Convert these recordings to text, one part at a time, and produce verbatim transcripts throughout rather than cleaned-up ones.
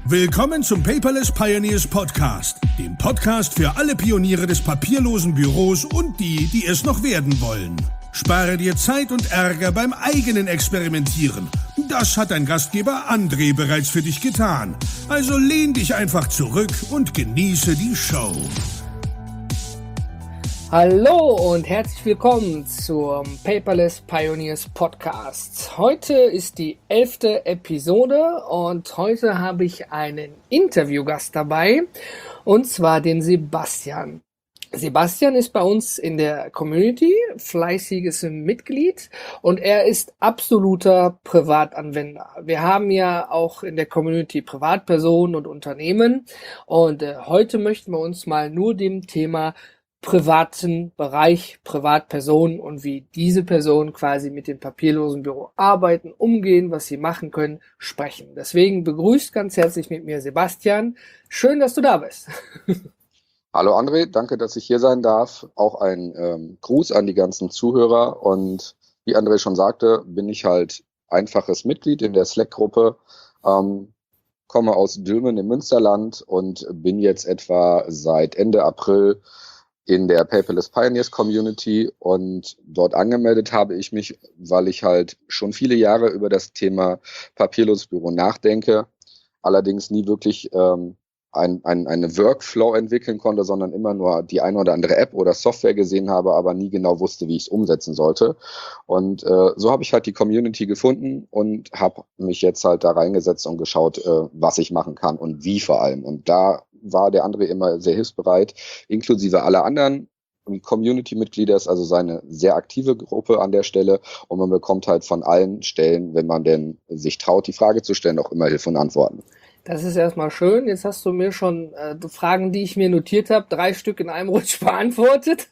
Willkommen zum Paperless Pioneers Podcast, dem Podcast für alle Pioniere des papierlosen Büros und die, die es noch werden wollen. Spare dir Zeit und Ärger beim eigenen Experimentieren. Das hat dein Gastgeber André bereits für dich getan. Also lehn dich einfach zurück und genieße die Show. Hallo und herzlich willkommen zum Paperless Pioneers Podcast. Heute ist die elfte Episode und heute habe ich einen Interviewgast dabei, und zwar den Sebastian. Sebastian ist bei uns in der Community, fleißiges Mitglied, und er ist absoluter Privatanwender. Wir haben ja auch in der Community Privatpersonen und Unternehmen, und äh, heute möchten wir uns mal nur dem Thema privaten Bereich, Privatpersonen und wie diese Personen quasi mit dem papierlosen Büro arbeiten, umgehen, was sie machen können, sprechen. Deswegen begrüßt ganz herzlich mit mir Sebastian. Schön, dass du da bist. Hallo André, danke, dass ich hier sein darf. Auch ein ähm, Gruß an die ganzen Zuhörer. Und wie André schon sagte, bin ich halt einfaches Mitglied in der Slack-Gruppe, ähm, komme aus Dülmen im Münsterland und bin jetzt etwa seit Ende April in der Paperless Pioneers Community, und dort angemeldet habe ich mich, weil ich halt schon viele Jahre über das Thema papierloses Büro nachdenke, allerdings nie wirklich ähm, ein, ein, eine Workflow entwickeln konnte, sondern immer nur die eine oder andere App oder Software gesehen habe, aber nie genau wusste, wie ich es umsetzen sollte. Und äh, so habe ich halt die Community gefunden und habe mich jetzt halt da reingesetzt und geschaut, äh, was ich machen kann und wie vor allem. Und da war der André immer sehr hilfsbereit, inklusive aller anderen Community-Mitglieder, ist also seine sehr aktive Gruppe an der Stelle, und man bekommt halt von allen Stellen, wenn man denn sich traut, die Frage zu stellen, auch immer Hilfe und Antworten. Das ist erstmal schön. Jetzt hast du mir schon äh, Fragen, die ich mir notiert habe, drei Stück in einem Rutsch beantwortet.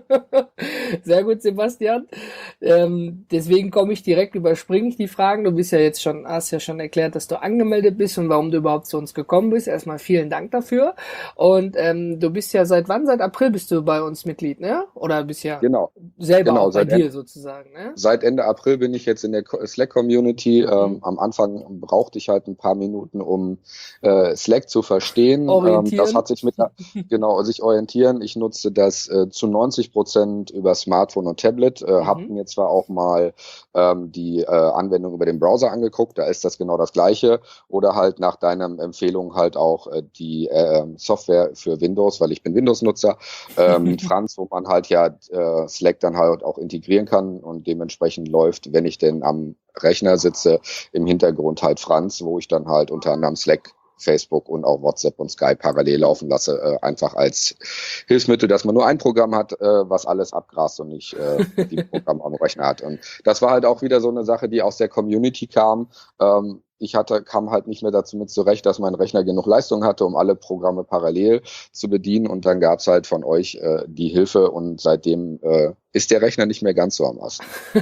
Sehr gut, Sebastian. Ähm, deswegen komme ich direkt, überspringe ich die Fragen. Du bist ja jetzt schon, hast ja schon erklärt, dass du angemeldet bist und warum du überhaupt zu uns gekommen bist. Erstmal vielen Dank dafür. Und ähm, du bist ja seit wann? Seit April bist du bei uns Mitglied, ne? Oder bist ja genau. selber genau, auch bei dir Ende, sozusagen, ne? Seit Ende April bin ich jetzt in der Slack-Community. Mhm. Ähm, am Anfang brauchte ich halt ein paar Minuten, um äh, Slack zu verstehen. Ähm, das hat sich mit, genau, sich orientieren. Ich nutze das äh, zu neunzig Prozent über Smartphone und Tablet. Äh, mhm. Habe mir zwar auch mal ähm, die äh, Anwendung über den Browser angeguckt, da ist das genau das Gleiche. Oder halt nach deiner Empfehlung halt auch äh, die äh, Software für Windows, weil ich bin Windows-Nutzer, äh, mit Franz, wo man halt ja äh, Slack dann halt auch integrieren kann, und dementsprechend läuft, wenn ich denn am Rechner sitze, im Hintergrund halt Franz, wo ich dann halt unter anderem Slack, Facebook und auch WhatsApp und Skype parallel laufen lasse, äh, einfach als Hilfsmittel, dass man nur ein Programm hat, äh, was alles abgrast und nicht äh, die Programme am Rechner hat. Und das war halt auch wieder so eine Sache, die aus der Community kam. Ähm, ich hatte, kam halt nicht mehr dazu mit zurecht, dass mein Rechner genug Leistung hatte, um alle Programme parallel zu bedienen, und dann gab's halt von euch äh, die Hilfe, und seitdem äh, ist der Rechner nicht mehr ganz so am Ast.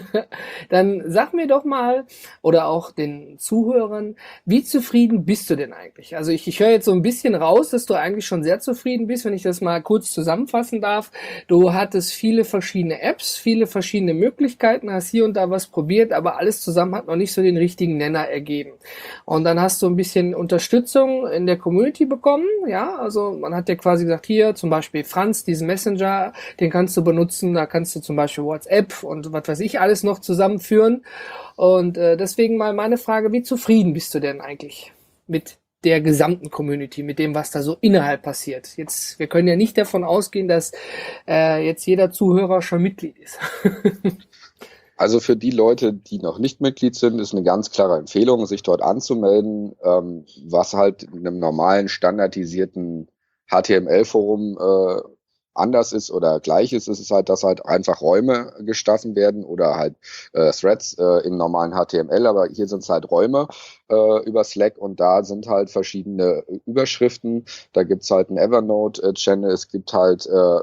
Dann sag mir doch mal, oder auch den Zuhörern, wie zufrieden bist du denn eigentlich? Also ich, ich höre jetzt so ein bisschen raus, dass du eigentlich schon sehr zufrieden bist, wenn ich das mal kurz zusammenfassen darf. Du hattest viele verschiedene Apps, viele verschiedene Möglichkeiten, hast hier und da was probiert, aber alles zusammen hat noch nicht so den richtigen Nenner ergeben. Und dann hast du ein bisschen Unterstützung in der Community bekommen, ja, also man hat dir quasi gesagt, hier zum Beispiel Franz, diesen Messenger, den kannst du benutzen, da kannst du zum Beispiel WhatsApp und was weiß ich alles noch zusammenführen. Und äh, deswegen mal meine Frage, wie zufrieden bist du denn eigentlich mit der gesamten Community, mit dem, was da so innerhalb passiert? Jetzt, wir können ja nicht davon ausgehen, dass äh, jetzt jeder Zuhörer schon Mitglied ist. Also für die Leute, die noch nicht Mitglied sind, ist eine ganz klare Empfehlung, sich dort anzumelden, ähm, was halt in einem normalen, standardisierten H T M L-Forum äh, anders ist oder gleich ist. Es ist halt, dass halt einfach Räume geschaffen werden oder halt äh, Threads äh, im normalen H T M L, aber hier sind es halt Räume äh, über Slack, und da sind halt verschiedene Überschriften. Da gibt's halt einen Evernote-Channel, es gibt halt äh,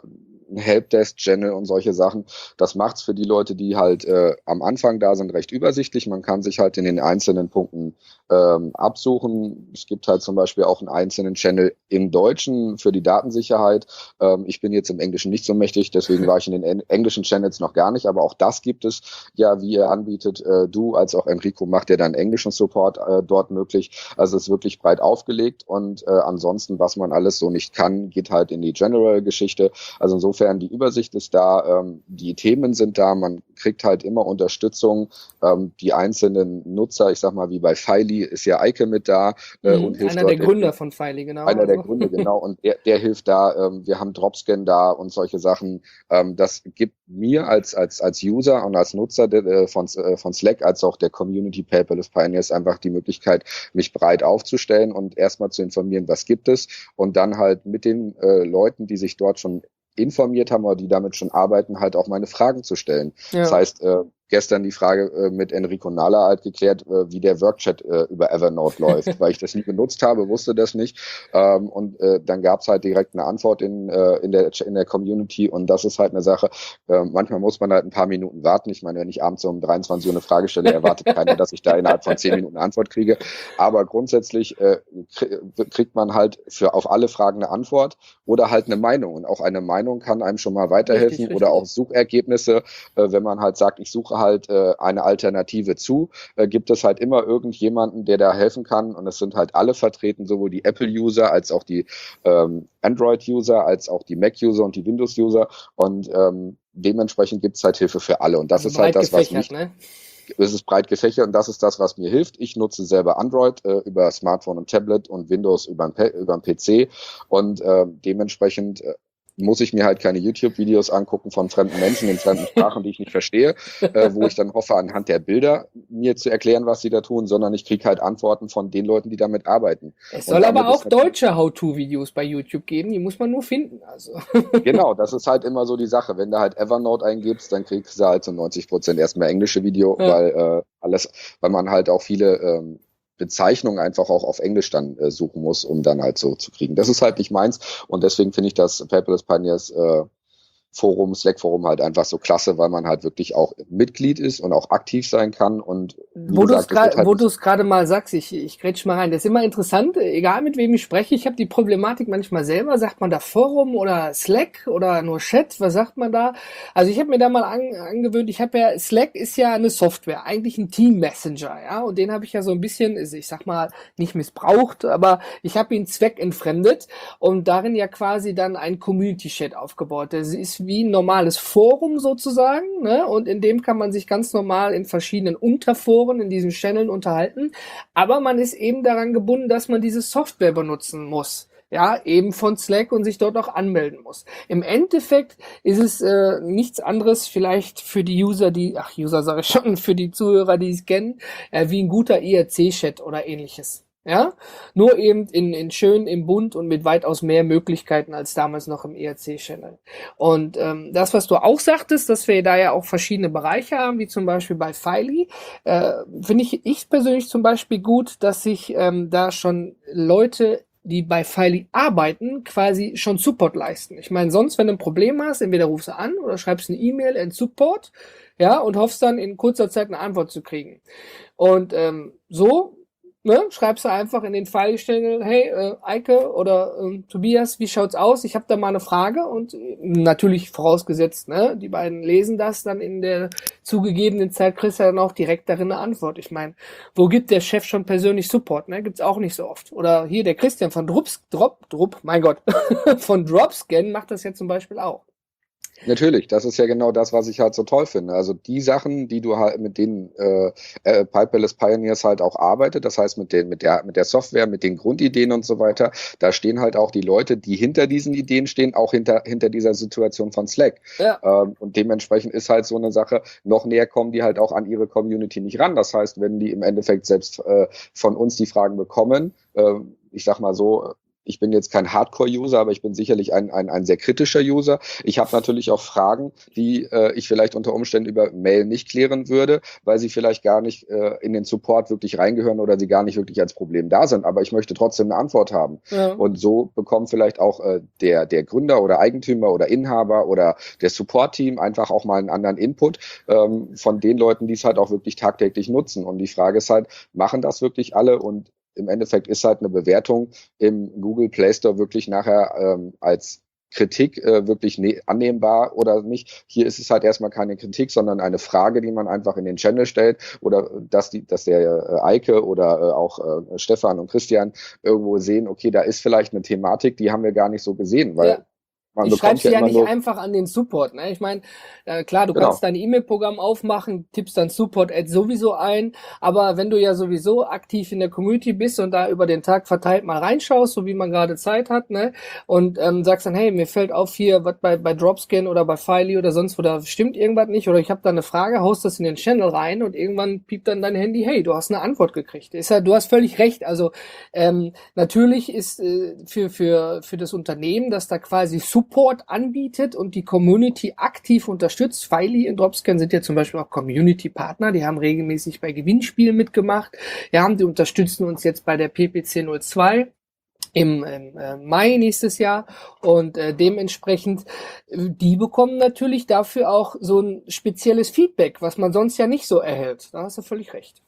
ein Helpdesk-Channel und solche Sachen. Das macht's für die Leute, die halt äh, am Anfang da sind, recht übersichtlich. Man kann sich halt in den einzelnen Punkten ähm, absuchen. Es gibt halt zum Beispiel auch einen einzelnen Channel im Deutschen für die Datensicherheit. Ähm, ich bin jetzt im Englischen nicht so mächtig, deswegen war ich in den en- englischen Channels noch gar nicht, aber auch das gibt es ja, wie ihr anbietet. Äh, du als auch Enrico macht ja dann englischen Support äh, dort möglich. Also es ist wirklich breit aufgelegt und äh, ansonsten, was man alles so nicht kann, geht halt in die General-Geschichte. Also insofern, die Übersicht ist da, ähm, die Themen sind da, man kriegt halt immer Unterstützung. Ähm, die einzelnen Nutzer, ich sag mal, wie bei Filey, ist ja Eike mit da äh, mhm, und hilft einer dort. der Gründer von Filey, genau. Einer also. der Gründer, genau, und der, der hilft da. Ähm, wir haben Dropscan da und solche Sachen. Ähm, das gibt mir als als als User und als Nutzer de, von äh, von Slack als auch der Community Paperless Pioneers einfach die Möglichkeit, mich breit aufzustellen und erstmal zu informieren, was gibt es, und dann halt mit den äh, Leuten, die sich dort schon informiert haben oder die damit schon arbeiten, halt auch meine Fragen zu stellen. Ja. Das heißt, äh, gestern die Frage äh, mit Enrico Nahler halt geklärt, äh, wie der Workchat äh, über Evernote läuft, weil ich das nie genutzt habe, wusste das nicht. Ähm, und äh, dann gab's halt direkt eine Antwort in, äh, in, der, in der Community, und das ist halt eine Sache, äh, manchmal muss man halt ein paar Minuten warten. Ich meine, wenn ich abends um dreiundzwanzig Uhr eine Frage stelle, erwartet keiner, dass ich da innerhalb von zehn Minuten eine Antwort kriege. Aber grundsätzlich äh, kriegt man halt für auf alle Fragen eine Antwort oder halt eine Meinung. Und auch eine Meinung kann einem schon mal weiterhelfen. Richtig, oder richtig. Auch Suchergebnisse, äh, wenn man halt sagt, ich suche halt äh, eine Alternative zu, äh, gibt es halt immer irgendjemanden, der da helfen kann, und es sind halt alle vertreten, sowohl die Apple-User als auch die ähm, Android-User, als auch die Mac-User und die Windows-User, und ähm, dementsprechend gibt es halt Hilfe für alle, und das also ist halt das, was mich... Ne? Es ist breit gefächert, und das ist das, was mir hilft. Ich nutze selber Android äh, über Smartphone und Tablet und Windows über den P C, und äh, dementsprechend äh, muss ich mir halt keine YouTube-Videos angucken von fremden Menschen in fremden Sprachen, die ich nicht verstehe, äh, wo ich dann hoffe, anhand der Bilder mir zu erklären, was sie da tun, sondern ich kriege halt Antworten von den Leuten, die damit arbeiten. Es soll aber auch deutsche How-To-Videos bei YouTube geben, die muss man nur finden. Also. Genau, das ist halt immer so die Sache. Wenn du halt Evernote eingibst, dann kriegst du halt so neunzig Prozent erstmal englische Video, ja. weil äh, alles, weil man halt auch viele ähm, Bezeichnungen einfach auch auf Englisch dann äh, suchen muss, um dann halt so zu kriegen. Das ist halt nicht meins, und deswegen finde ich das Paperless Pioneers äh, Forum, Slack-Forum halt einfach so klasse, weil man halt wirklich auch Mitglied ist und auch aktiv sein kann. Und wo du es gerade halt wo du es gerade mal sagst, ich, ich grätsch mal rein, das ist immer interessant, egal mit wem ich spreche, ich habe die Problematik manchmal selber, sagt man da Forum oder Slack oder nur Chat, was sagt man da? Also ich habe mir da mal an, angewöhnt, ich habe ja, Slack ist ja eine Software, eigentlich ein Team-Messenger, ja, und den habe ich ja so ein bisschen, ich sag mal, nicht missbraucht, aber ich habe ihn zweckentfremdet und darin ja quasi dann ein Community-Chat aufgebaut. Das ist wie ein normales Forum sozusagen, ne? Und in dem kann man sich ganz normal in verschiedenen Unterforen, in diesen Channeln unterhalten, aber man ist eben daran gebunden, dass man diese Software benutzen muss. Ja, eben von Slack, und sich dort auch anmelden muss. Im Endeffekt ist es äh, nichts anderes vielleicht für die User, die, ach User sage ich schon, für die Zuhörer, die es kennen, äh, wie ein guter I R C-Chat oder ähnliches. Ja, nur eben in, in schön, im Bunt und mit weitaus mehr Möglichkeiten als damals noch im I R C-Channel. Und ähm, das, was du auch sagtest, dass wir da ja auch verschiedene Bereiche haben, wie zum Beispiel bei Filey, äh, finde ich ich persönlich zum Beispiel gut, dass sich ähm, da schon Leute, die bei Filey arbeiten, quasi schon Support leisten. Ich meine, sonst, wenn du ein Problem hast, entweder rufst du an oder schreibst eine E-Mail in Support, ja, und hoffst dann in kurzer Zeit eine Antwort zu kriegen. Und ähm, so Ne, schreibst du einfach in den Filey-Channel, hey, äh, Eike oder äh, Tobias, wie schaut's aus? Ich habe da mal eine Frage, und äh, natürlich vorausgesetzt, ne, die beiden lesen das dann in der zugegebenen Zeit, kriegst du dann auch direkt darin eine Antwort. Ich meine, wo gibt der Chef schon persönlich Support? Ne, gibt's auch nicht so oft. Oder hier der Christian von Drups, Drop, Drup, mein Gott, von Dropscan macht das ja zum Beispiel auch. Natürlich, das ist ja genau das, was ich halt so toll finde. Also die Sachen, die du halt mit denen äh, äh, Paperless Pioneers halt auch arbeitet, das heißt mit den mit der mit der Software, mit den Grundideen und so weiter, da stehen halt auch die Leute, die hinter diesen Ideen stehen, auch hinter hinter dieser Situation von Slack. Ja. Ähm, und dementsprechend ist halt so eine Sache, noch näher kommen die halt auch an ihre Community nicht ran. Das heißt, wenn die im Endeffekt selbst äh, von uns die Fragen bekommen, äh, ich sag mal so, ich bin jetzt kein Hardcore-User, aber ich bin sicherlich ein, ein, ein sehr kritischer User. Ich habe natürlich auch Fragen, die äh, ich vielleicht unter Umständen über Mail nicht klären würde, weil sie vielleicht gar nicht äh, in den Support wirklich reingehören oder sie gar nicht wirklich als Problem da sind. Aber ich möchte trotzdem eine Antwort haben. Ja. Und so bekommt vielleicht auch äh, der, der Gründer oder Eigentümer oder Inhaber oder der Support-Team einfach auch mal einen anderen Input ähm, von den Leuten, die es halt auch wirklich tagtäglich nutzen. Und die Frage ist halt, machen das wirklich alle? Und im Endeffekt ist halt eine Bewertung im Google Play Store wirklich nachher ähm, als Kritik äh, wirklich ne- annehmbar oder nicht. Hier ist es halt erstmal keine Kritik, sondern eine Frage, die man einfach in den Channel stellt oder dass die, dass der äh, Eike oder äh, auch äh, Stefan und Christian irgendwo sehen, okay, da ist vielleicht eine Thematik, die haben wir gar nicht so gesehen, weil ja. Man ich schreibe ja, ja nicht einfach an den Support. Ne? Ich meine, äh, klar, du genau. kannst dein E-Mail-Programm aufmachen, tippst dann Support-Ad sowieso ein, aber wenn du ja sowieso aktiv in der Community bist und da über den Tag verteilt mal reinschaust, so wie man gerade Zeit hat, ne, und ähm, sagst dann, hey, mir fällt auf hier, was bei bei Dropscan oder bei Filey oder sonst wo, da stimmt irgendwas nicht oder ich habe da eine Frage, haust das in den Channel rein und irgendwann piept dann dein Handy, hey, du hast eine Antwort gekriegt. Ist ja, du hast völlig recht. Also ähm, natürlich ist äh, für für für das Unternehmen, dass da quasi Support anbietet und die Community aktiv unterstützt. Filey und Dropscan sind ja zum Beispiel auch Community-Partner, die haben regelmäßig bei Gewinnspielen mitgemacht. Ja, die unterstützen uns jetzt bei der P P C null zwei im, im äh, Mai nächstes Jahr und äh, dementsprechend, äh, die bekommen natürlich dafür auch so ein spezielles Feedback, was man sonst ja nicht so erhält. Da hast du völlig recht.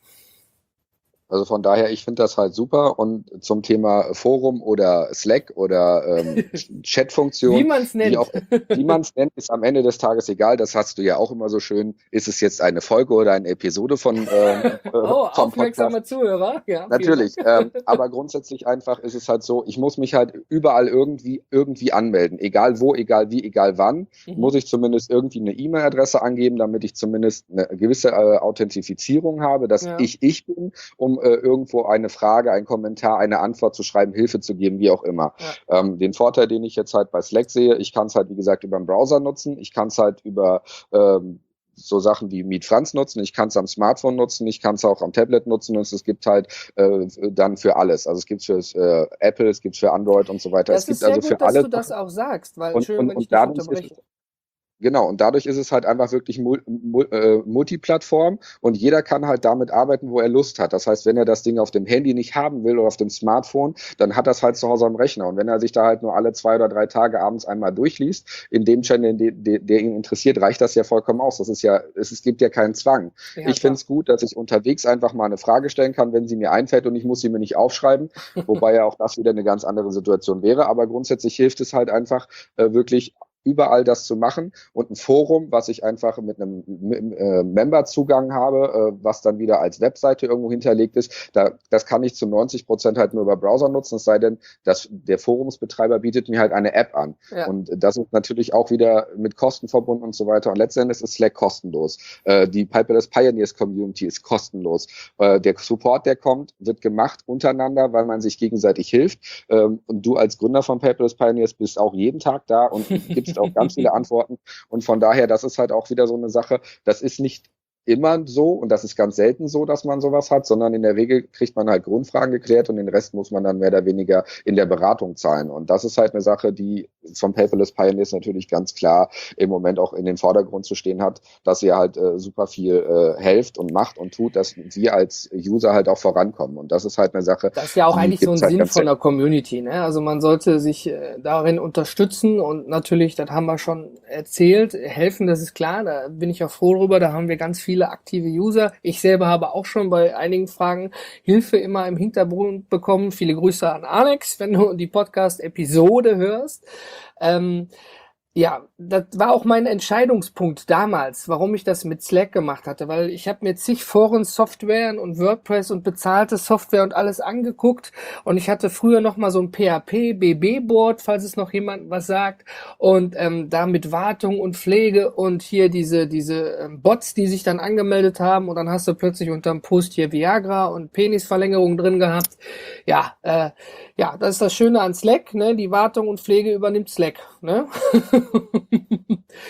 Also von daher, ich finde das halt super. Und zum Thema Forum oder Slack oder ähm, Chat-Funktion, wie man es nennt, wie, auch, wie man es nennt, ist am Ende des Tages egal. Das hast du ja auch immer so schön. Ist es jetzt eine Folge oder eine Episode von äh, oh, aufmerksame Zuhörer? Ja, natürlich. Ähm, aber grundsätzlich einfach ist es halt so, ich muss mich halt überall irgendwie irgendwie anmelden. Egal wo, egal wie, egal wann, mhm. muss ich zumindest irgendwie eine E-Mail-Adresse angeben, damit ich zumindest eine gewisse äh, Authentifizierung habe, dass ja. ich ich bin, um äh, irgendwo eine Frage, einen Kommentar, eine Antwort zu schreiben, Hilfe zu geben, wie auch immer. Ja. Ähm, den Vorteil, den ich jetzt halt bei Slack sehe, ich kann es halt, wie gesagt, über den Browser nutzen, ich kann es halt über ähm, so Sachen wie Meet Franz nutzen, ich kann es am Smartphone nutzen, ich kann es auch am Tablet nutzen und es gibt halt äh, dann für alles. Also es gibt es für äh, Apple, es gibt es für Android und so weiter. Das es gibt ist sehr also gut, für dass alle du das auch sagst, weil und, schön, und, wenn und ich dich unterbreche. Genau, und dadurch ist es halt einfach wirklich mul- mul- äh, Multiplattform und jeder kann halt damit arbeiten, wo er Lust hat. Das heißt, wenn er das Ding auf dem Handy nicht haben will oder auf dem Smartphone, dann hat das halt zu Hause am Rechner. Und wenn er sich da halt nur alle zwei oder drei Tage abends einmal durchliest, in dem Channel, der, der, der ihn interessiert, reicht das ja vollkommen aus. Das ist ja, es, es gibt ja keinen Zwang. Ja, ich finde es gut, dass ich unterwegs einfach mal eine Frage stellen kann, wenn sie mir einfällt und ich muss sie mir nicht aufschreiben, wobei ja auch das wieder eine ganz andere Situation wäre. Aber grundsätzlich hilft es halt einfach äh, wirklich überall das zu machen und ein Forum, was ich einfach mit einem äh, Member-Zugang habe, äh, was dann wieder als Webseite irgendwo hinterlegt ist, da, das kann ich zu neunzig Prozent halt nur über Browser nutzen, es sei denn, dass der Forumsbetreiber bietet mir halt eine App an. Ja. Und das ist natürlich auch wieder mit Kosten verbunden und so weiter. Und letztendlich ist Slack kostenlos. Äh, die Paperless Pioneers Community ist kostenlos. Äh, der Support, der kommt, wird gemacht untereinander, weil man sich gegenseitig hilft. Ähm, und du als Gründer von Paperless Pioneers bist auch jeden Tag da und gibst auch ganz viele Antworten und von daher, das ist halt auch wieder so eine Sache, das ist nicht immer so und das ist ganz selten so, dass man sowas hat, sondern in der Regel kriegt man halt Grundfragen geklärt und den Rest muss man dann mehr oder weniger in der Beratung zahlen und das ist halt eine Sache, die vom Paperless Pioneers natürlich ganz klar im Moment auch in den Vordergrund zu stehen hat, dass ihr halt äh, super viel äh, helft und macht und tut, dass wir als User halt auch vorankommen und das ist halt eine Sache. Das ist ja auch eigentlich so ein halt Sinn von der Community, ne? Also man sollte sich äh, darin unterstützen und natürlich, das haben wir schon erzählt, helfen, das ist klar, da bin ich auch froh drüber, da haben wir ganz viele aktive User. Ich selber habe auch schon bei einigen Fragen Hilfe immer im Hintergrund bekommen. Viele Grüße an Alex, wenn du die Podcast-Episode hörst. Ähm, Ja, das war auch mein Entscheidungspunkt damals, warum ich das mit Slack gemacht hatte, weil ich habe mir zig Foren-Software und WordPress und bezahlte Software und alles angeguckt und ich hatte früher noch mal so ein P H P B B-Board, falls es noch jemand was sagt und ähm, da mit Wartung und Pflege und hier diese diese ähm, Bots, die sich dann angemeldet haben und dann hast du plötzlich unterm Post hier Viagra und Penisverlängerung drin gehabt. Ja, äh, ja, das ist das Schöne an Slack, ne? Die Wartung und Pflege übernimmt Slack, ne?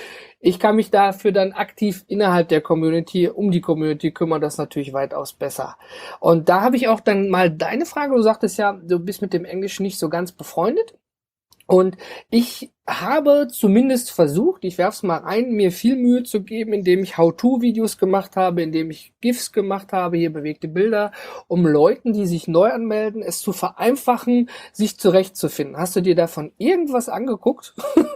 Ich kann mich dafür dann aktiv innerhalb der Community, um die Community kümmern, das natürlich weitaus besser. Und da habe ich auch dann mal deine Frage, du sagtest ja, du bist mit dem Englisch nicht so ganz befreundet. Und ich habe zumindest versucht, ich werf's mal rein, mir viel Mühe zu geben, indem ich How-to-Videos gemacht habe, indem ich GIFs gemacht habe, hier bewegte Bilder, um Leuten, die sich neu anmelden, es zu vereinfachen, sich zurechtzufinden. Hast du dir davon irgendwas angeguckt?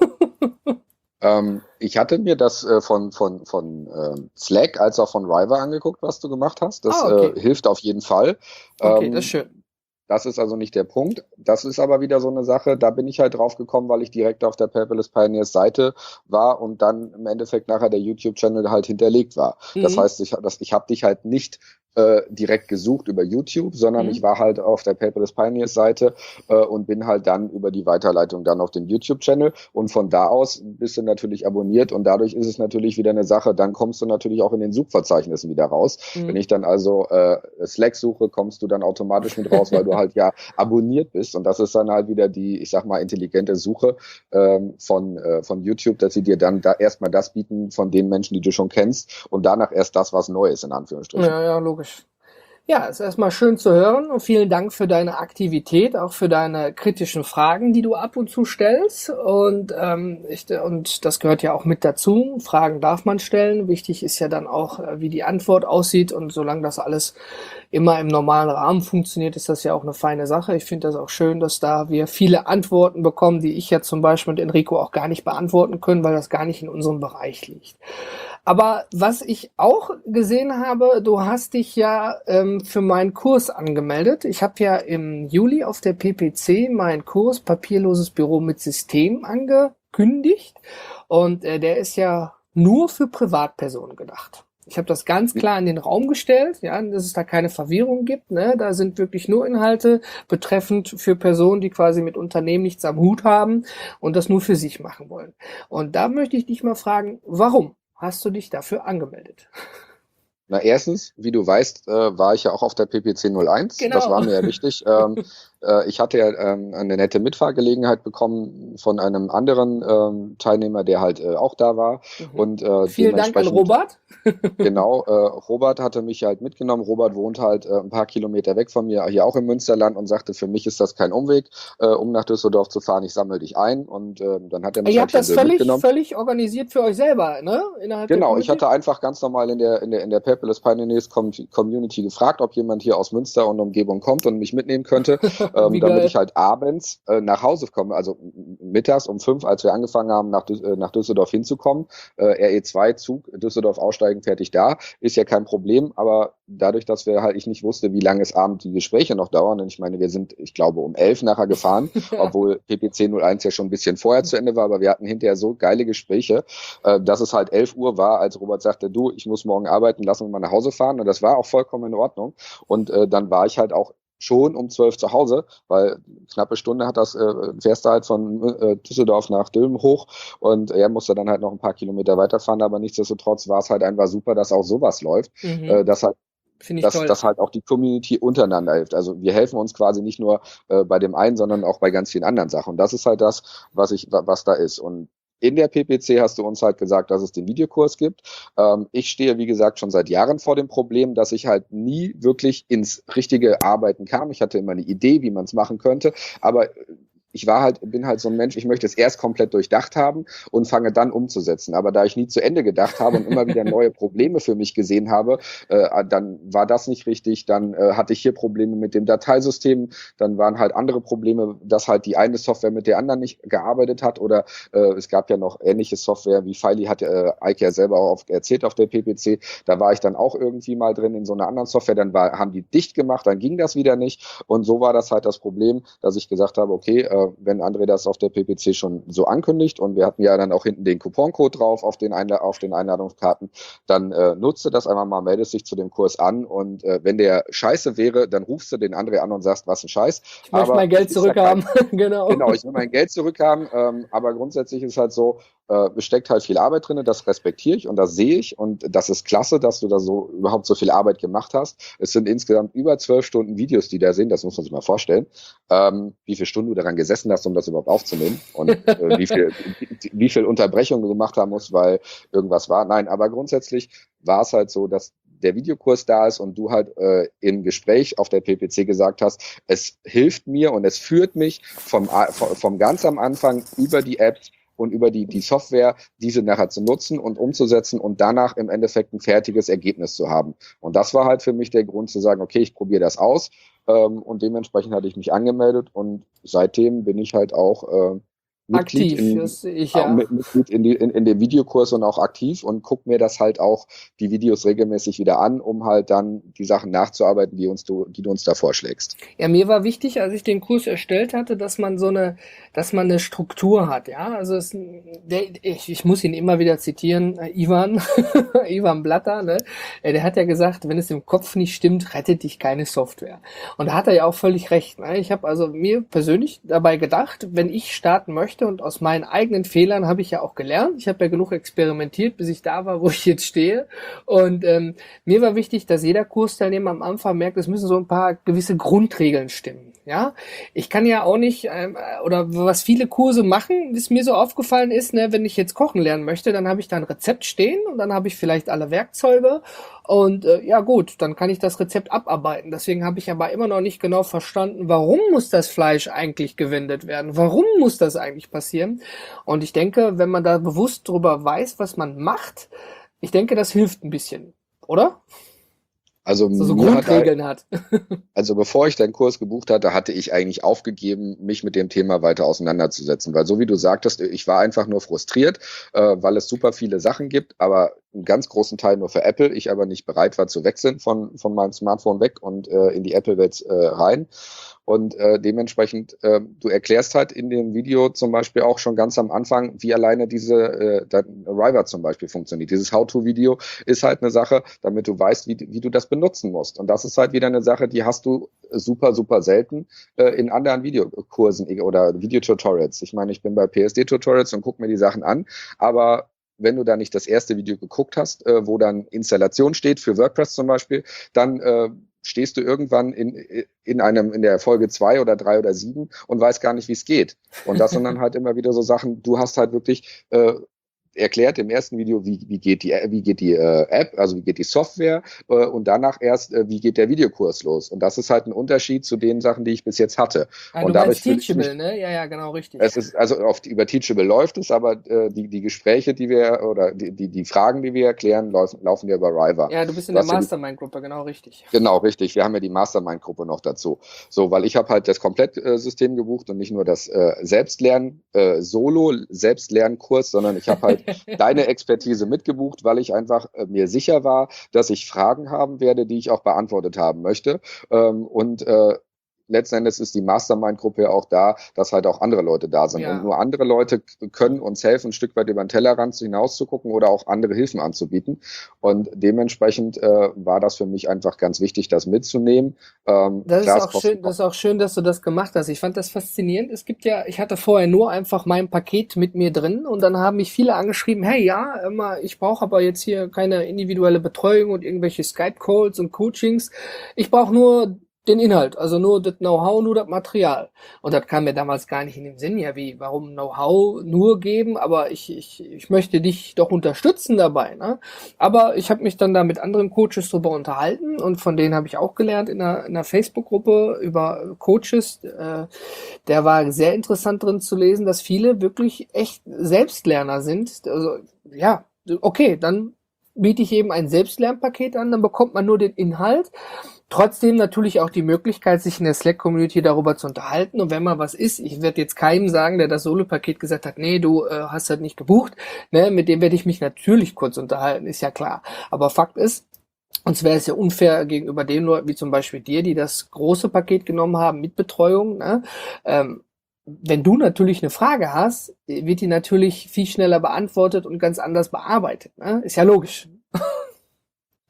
ähm, ich hatte mir das äh, von von von äh, Slack als auch von River angeguckt, was du gemacht hast. Das ah, okay. äh, hilft auf jeden Fall. Okay, ähm, das ist schön. Das ist also nicht der Punkt. Das ist aber wieder so eine Sache, da bin ich halt drauf gekommen, weil ich direkt auf der Paperless Pioneers Seite war und dann im Endeffekt nachher der YouTube-Channel halt hinterlegt war. Mhm. Das heißt, ich, das, ich habe dich halt nicht äh, direkt gesucht über YouTube, sondern mhm. ich war halt auf der Paperless Pioneers Seite äh, und bin halt dann über die Weiterleitung dann auf den YouTube-Channel und von da aus bist du natürlich abonniert und dadurch ist es natürlich wieder eine Sache, dann kommst du natürlich auch in den Suchverzeichnissen wieder raus. Mhm. Wenn ich dann also äh, Slack suche, kommst du dann automatisch mit raus, weil du halt ja abonniert bist und das ist dann halt wieder die, ich sag mal, intelligente Suche ähm, von äh, von YouTube, dass sie dir dann da erstmal das bieten von den Menschen, die du schon kennst und danach erst das, was neu ist, in Anführungsstrichen. Ja, ja, logisch. Ja, ist erstmal schön zu hören und vielen Dank für deine Aktivität, auch für deine kritischen Fragen, die du ab und zu stellst. Und ähm, ich, und das gehört ja auch mit dazu. Fragen darf man stellen. Wichtig ist ja dann auch, wie die Antwort aussieht. Und solange das alles immer im normalen Rahmen funktioniert, ist das ja auch eine feine Sache. Ich finde das auch schön, dass da wir viele Antworten bekommen, die ich ja zum Beispiel mit Enrico auch gar nicht beantworten können, weil das gar nicht in unserem Bereich liegt. Aber was ich auch gesehen habe, du hast dich ja ähm, für meinen Kurs angemeldet. Ich habe ja im Juli auf der P P C meinen Kurs Papierloses Büro mit System angekündigt. Und äh, der ist ja nur für Privatpersonen gedacht. Ich habe das ganz klar in den Raum gestellt, ja, dass es da keine Verwirrung gibt. Ne? Da sind wirklich nur Inhalte betreffend für Personen, die quasi mit Unternehmen nichts am Hut haben und das nur für sich machen wollen. Und da möchte ich dich mal fragen, warum hast du dich dafür angemeldet? Na, erstens, wie du weißt, äh, war ich ja auch auf der P P C null eins. Genau. Das war mir ja wichtig. ähm, äh, ich hatte ja ähm, eine nette Mitfahrgelegenheit bekommen von einem anderen ähm, Teilnehmer, der halt äh, auch da war. Mhm. Und äh, vielen Dank an Robert. Genau, äh, Robert hatte mich halt mitgenommen. Robert wohnt halt äh, ein paar Kilometer weg von mir, hier auch im Münsterland und sagte, für mich ist das kein Umweg, äh, um nach Düsseldorf zu fahren. Ich sammel dich ein und äh, dann hat er mich Ihr halt habt das völlig, mitgenommen. völlig organisiert für euch selber, ne? Innerhalb genau, ich hatte einfach ganz normal in der in der in der Paperless Pioneers Community gefragt, ob jemand hier aus Münster und Umgebung kommt und mich mitnehmen könnte, ähm, damit ich halt abends äh, nach Hause komme, also mittags um fünf, als wir angefangen haben, nach, äh, nach Düsseldorf hinzukommen. Äh, R E zwei Zug, Düsseldorf aussteigen, fertig da. Ist ja kein Problem, aber dadurch, dass wir halt, ich nicht wusste, wie lange es abends die Gespräche noch dauern, und ich meine, wir sind, ich glaube, um elf nachher gefahren, obwohl P P C null eins ja schon ein bisschen vorher zu Ende war, aber wir hatten hinterher so geile Gespräche, äh, dass es halt elf Uhr war, als Robert sagte, du, ich muss morgen arbeiten, lass uns mal nach Hause fahren, und das war auch vollkommen in Ordnung, und äh, dann war ich halt auch schon um zwölf zu Hause, weil knappe Stunde hat das, äh, fährst du halt von äh, Düsseldorf nach Dülmen hoch, und er musste dann halt noch ein paar Kilometer weiterfahren, aber nichtsdestotrotz war es halt einfach super, dass auch sowas läuft, mhm. äh, dass halt dass, dass halt auch die Community untereinander hilft. Also wir helfen uns quasi nicht nur äh, bei dem einen, sondern auch bei ganz vielen anderen Sachen. Und das ist halt das, was ich, was da ist. Und in der P P C hast du uns halt gesagt, dass es den Videokurs gibt. Ähm, ich stehe, wie gesagt, schon seit Jahren vor dem Problem, dass ich halt nie wirklich ins richtige Arbeiten kam. Ich hatte immer eine Idee, wie man es machen könnte, aber ich war halt, bin halt so ein Mensch, ich möchte es erst komplett durchdacht haben und fange dann umzusetzen. Aber da ich nie zu Ende gedacht habe und immer wieder neue Probleme für mich gesehen habe, äh, dann war das nicht richtig. Dann äh, hatte ich hier Probleme mit dem Dateisystem. Dann waren halt andere Probleme, dass halt die eine Software mit der anderen nicht gearbeitet hat. Oder äh, es gab ja noch ähnliche Software, wie Filey hat äh, Eike ja selber auch auf, erzählt auf der P P C. Da war ich dann auch irgendwie mal drin in so einer anderen Software. Dann war, haben die dicht gemacht, dann ging das wieder nicht. Und so war das halt das Problem, dass ich gesagt habe, okay, äh, wenn André das auf der P P C schon so ankündigt, und wir hatten ja dann auch hinten den Couponcode drauf auf den, Einla- auf den Einladungskarten, dann äh, nutze das einmal mal, meldest dich zu dem Kurs an, und äh, wenn der scheiße wäre, dann rufst du den André an und sagst, was ein Scheiß. Ich möchte mein Geld zurückhaben. Genau. Genau, ich will mein Geld zurückhaben, ähm, aber grundsätzlich ist halt so, äh, steckt halt viel Arbeit drin, das respektiere ich und das sehe ich und das ist klasse, dass du da so überhaupt so viel Arbeit gemacht hast. Es sind insgesamt über zwölf Stunden Videos, die da sind, das muss man sich mal vorstellen, ähm, wie viele Stunden du daran gesessen hast, um das überhaupt aufzunehmen und äh, wie viel, wie, wie viel Unterbrechungen du gemacht haben musst, weil irgendwas war. Nein, aber grundsätzlich war es halt so, dass der Videokurs da ist und du halt äh, im Gespräch auf der P P C gesagt hast, es hilft mir und es führt mich vom, vom ganz am Anfang über die App und über die, die Software, diese nachher zu nutzen und umzusetzen und danach im Endeffekt ein fertiges Ergebnis zu haben. Und das war halt für mich der Grund zu sagen, okay, ich probiere das aus ähm, und dementsprechend hatte ich mich angemeldet und seitdem bin ich halt auch äh, Mitglied, aktiv, in, das ich, ja. Mitglied in, die, in, in dem Videokurs und auch aktiv und guck mir das halt auch, die Videos regelmäßig wieder an, um halt dann die Sachen nachzuarbeiten, die uns du, die du uns da vorschlägst. Ja, mir war wichtig, als ich den Kurs erstellt hatte, dass man so eine, dass man eine Struktur hat, ja. Also es, der, ich, ich muss ihn immer wieder zitieren, äh, Ivan, Ivan Blatter, ne? Der hat ja gesagt, wenn es im Kopf nicht stimmt, rettet dich keine Software. Und da hat er ja auch völlig recht. Ne? Ich habe also mir persönlich dabei gedacht, wenn ich starten möchte, und aus meinen eigenen Fehlern habe ich ja auch gelernt. Ich habe ja genug experimentiert, bis ich da war, wo ich jetzt stehe. Und ähm, mir war wichtig, dass jeder Kursteilnehmer am Anfang merkt, es müssen so ein paar gewisse Grundregeln stimmen. Ja, ich kann ja auch nicht, ähm, oder was viele Kurse machen, was mir so aufgefallen ist, ne, wenn ich jetzt kochen lernen möchte, dann habe ich da ein Rezept stehen und dann habe ich vielleicht alle Werkzeuge und äh, ja gut, dann kann ich das Rezept abarbeiten. Deswegen habe ich aber immer noch nicht genau verstanden, warum muss das Fleisch eigentlich gewendet werden? Warum muss das eigentlich passieren? Und ich denke, wenn man da bewusst drüber weiß, was man macht, ich denke, das hilft ein bisschen, oder? Also, so, so mir Grundregeln hat, hat. Also bevor ich deinen Kurs gebucht hatte, hatte ich eigentlich aufgegeben, mich mit dem Thema weiter auseinanderzusetzen. Weil so wie du sagtest, ich war einfach nur frustriert, äh, weil es super viele Sachen gibt, aber einen ganz großen Teil nur für Apple. Ich aber nicht bereit war zu wechseln von, von meinem Smartphone weg und äh, in die Apple-Welt äh, rein. Und äh, dementsprechend, äh, du erklärst halt in dem Video zum Beispiel auch schon ganz am Anfang, wie alleine diese äh, Arriver zum Beispiel funktioniert. Dieses How-to-Video ist halt eine Sache, damit du weißt, wie, wie du das benutzen musst. Und das ist halt wieder eine Sache, die hast du super, super selten äh, in anderen Videokursen oder Videotutorials. Ich meine, ich bin bei P S D-Tutorials und gucke mir die Sachen an, aber wenn du da nicht das erste Video geguckt hast, äh, wo dann Installation steht für WordPress zum Beispiel, dann äh, stehst du irgendwann in, in einem, in der Folge zwei oder drei oder sieben und weißt gar nicht, wie es geht. Und das sind dann halt immer wieder so Sachen, du hast halt wirklich äh, erklärt im ersten Video, wie, wie geht die, wie geht die äh, App, also wie geht die Software äh, und danach erst, äh, wie geht der Videokurs los. Und das ist halt ein Unterschied zu den Sachen, die ich bis jetzt hatte. Ah, und du dadurch meinst Teachable, mich, ne? Ja, ja, genau, richtig. Es ist, also auf die, über Teachable läuft es, aber äh, die, die Gespräche, die wir, oder die, die, die Fragen, die wir erklären, laufen, laufen ja über Riva. Ja, du bist in der Mastermind-Gruppe, genau richtig. Genau, richtig. Wir haben ja die Mastermind-Gruppe noch dazu. So, weil ich habe halt das Komplettsystem äh, gebucht und nicht nur das äh, Selbstlernen, äh, Solo-Selbstlernkurs, sondern ich habe halt deine Expertise mitgebucht, weil ich einfach äh, mir sicher war, dass ich Fragen haben werde, die ich auch beantwortet haben möchte. Ähm, und äh, letzten Endes ist die Mastermind-Gruppe ja auch da, dass halt auch andere Leute da sind. Ja. Und nur andere Leute können uns helfen, ein Stück weit über den Tellerrand hinaus zu gucken oder auch andere Hilfen anzubieten. Und dementsprechend äh, war das für mich einfach ganz wichtig, das mitzunehmen. Ähm, das, klar, ist auch schön, das ist auch schön, dass du das gemacht hast. Ich fand das faszinierend. Es gibt ja, ich hatte vorher nur einfach mein Paket mit mir drin und dann haben mich viele angeschrieben, hey, ja, immer, ich brauche aber jetzt hier keine individuelle Betreuung und irgendwelche Skype-Calls und Coachings. Ich brauche nur den Inhalt, also nur das Know-how, nur das Material. Und das kam mir damals gar nicht in den Sinn, ja wie, warum Know-how nur geben, aber ich, ich, ich möchte dich doch unterstützen dabei. Ne? Aber ich habe mich dann da mit anderen Coaches drüber unterhalten und von denen habe ich auch gelernt in einer, in einer Facebook-Gruppe über Coaches. Äh, der war sehr interessant drin zu lesen, dass viele wirklich echt Selbstlerner sind. Also ja, okay, dann biete ich eben ein Selbstlernpaket an, dann bekommt man nur den Inhalt. Trotzdem natürlich auch die Möglichkeit, sich in der Slack-Community darüber zu unterhalten. Und wenn mal was ist, ich werde jetzt keinem sagen, der das Solo-Paket gesagt hat, nee, du äh, hast halt nicht gebucht, ne, mit dem werde ich mich natürlich kurz unterhalten, ist ja klar. Aber Fakt ist, und wäre es ja unfair gegenüber den Leuten, wie zum Beispiel dir, die das große Paket genommen haben mit Betreuung, ne, ähm, wenn du natürlich eine Frage hast, wird die natürlich viel schneller beantwortet und ganz anders bearbeitet, ne? Ist ja logisch.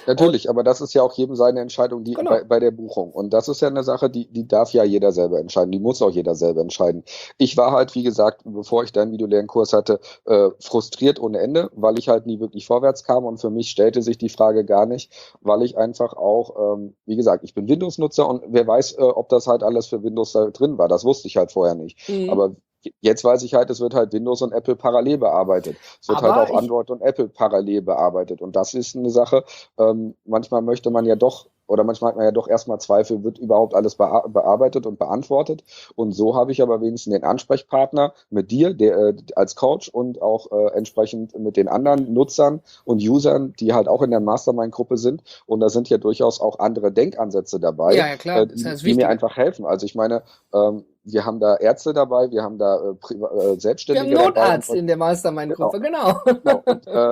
Natürlich, und, aber das ist ja auch jedem seine Entscheidung, die genau. bei, bei der Buchung. Und das ist ja eine Sache, die, die darf ja jeder selber entscheiden. Die muss auch jeder selber entscheiden. Ich war halt, wie gesagt, bevor ich deinen Videolernkurs hatte, äh, frustriert ohne Ende, weil ich halt nie wirklich vorwärts kam. Und für mich stellte sich die Frage gar nicht, weil ich einfach auch, ähm, wie gesagt, ich bin Windows-Nutzer und wer weiß, äh, ob das halt alles für Windows da drin war. Das wusste ich halt vorher nicht. Mhm. Aber jetzt weiß ich halt, es wird halt Windows und Apple parallel bearbeitet. Es wird Aber halt auch Android und Apple parallel bearbeitet. Und das ist eine Sache, ähm, manchmal möchte man ja doch, oder manchmal hat man ja doch erstmal Zweifel, wird überhaupt alles bea- bearbeitet und beantwortet. Und so habe ich aber wenigstens den Ansprechpartner mit dir, der äh, als Coach und auch äh, entsprechend mit den anderen Nutzern und Usern, die halt auch in der Mastermind-Gruppe sind. Und da sind ja durchaus auch andere Denkansätze dabei, ja, ja, klar. äh, die, die mir einfach helfen. Also ich meine, ähm, wir haben da Ärzte dabei, wir haben da äh, Priva- äh, Selbstständige dabei. Wir haben Notarzt dabei. In der Mastermind-Gruppe, genau. genau. genau. Und, äh,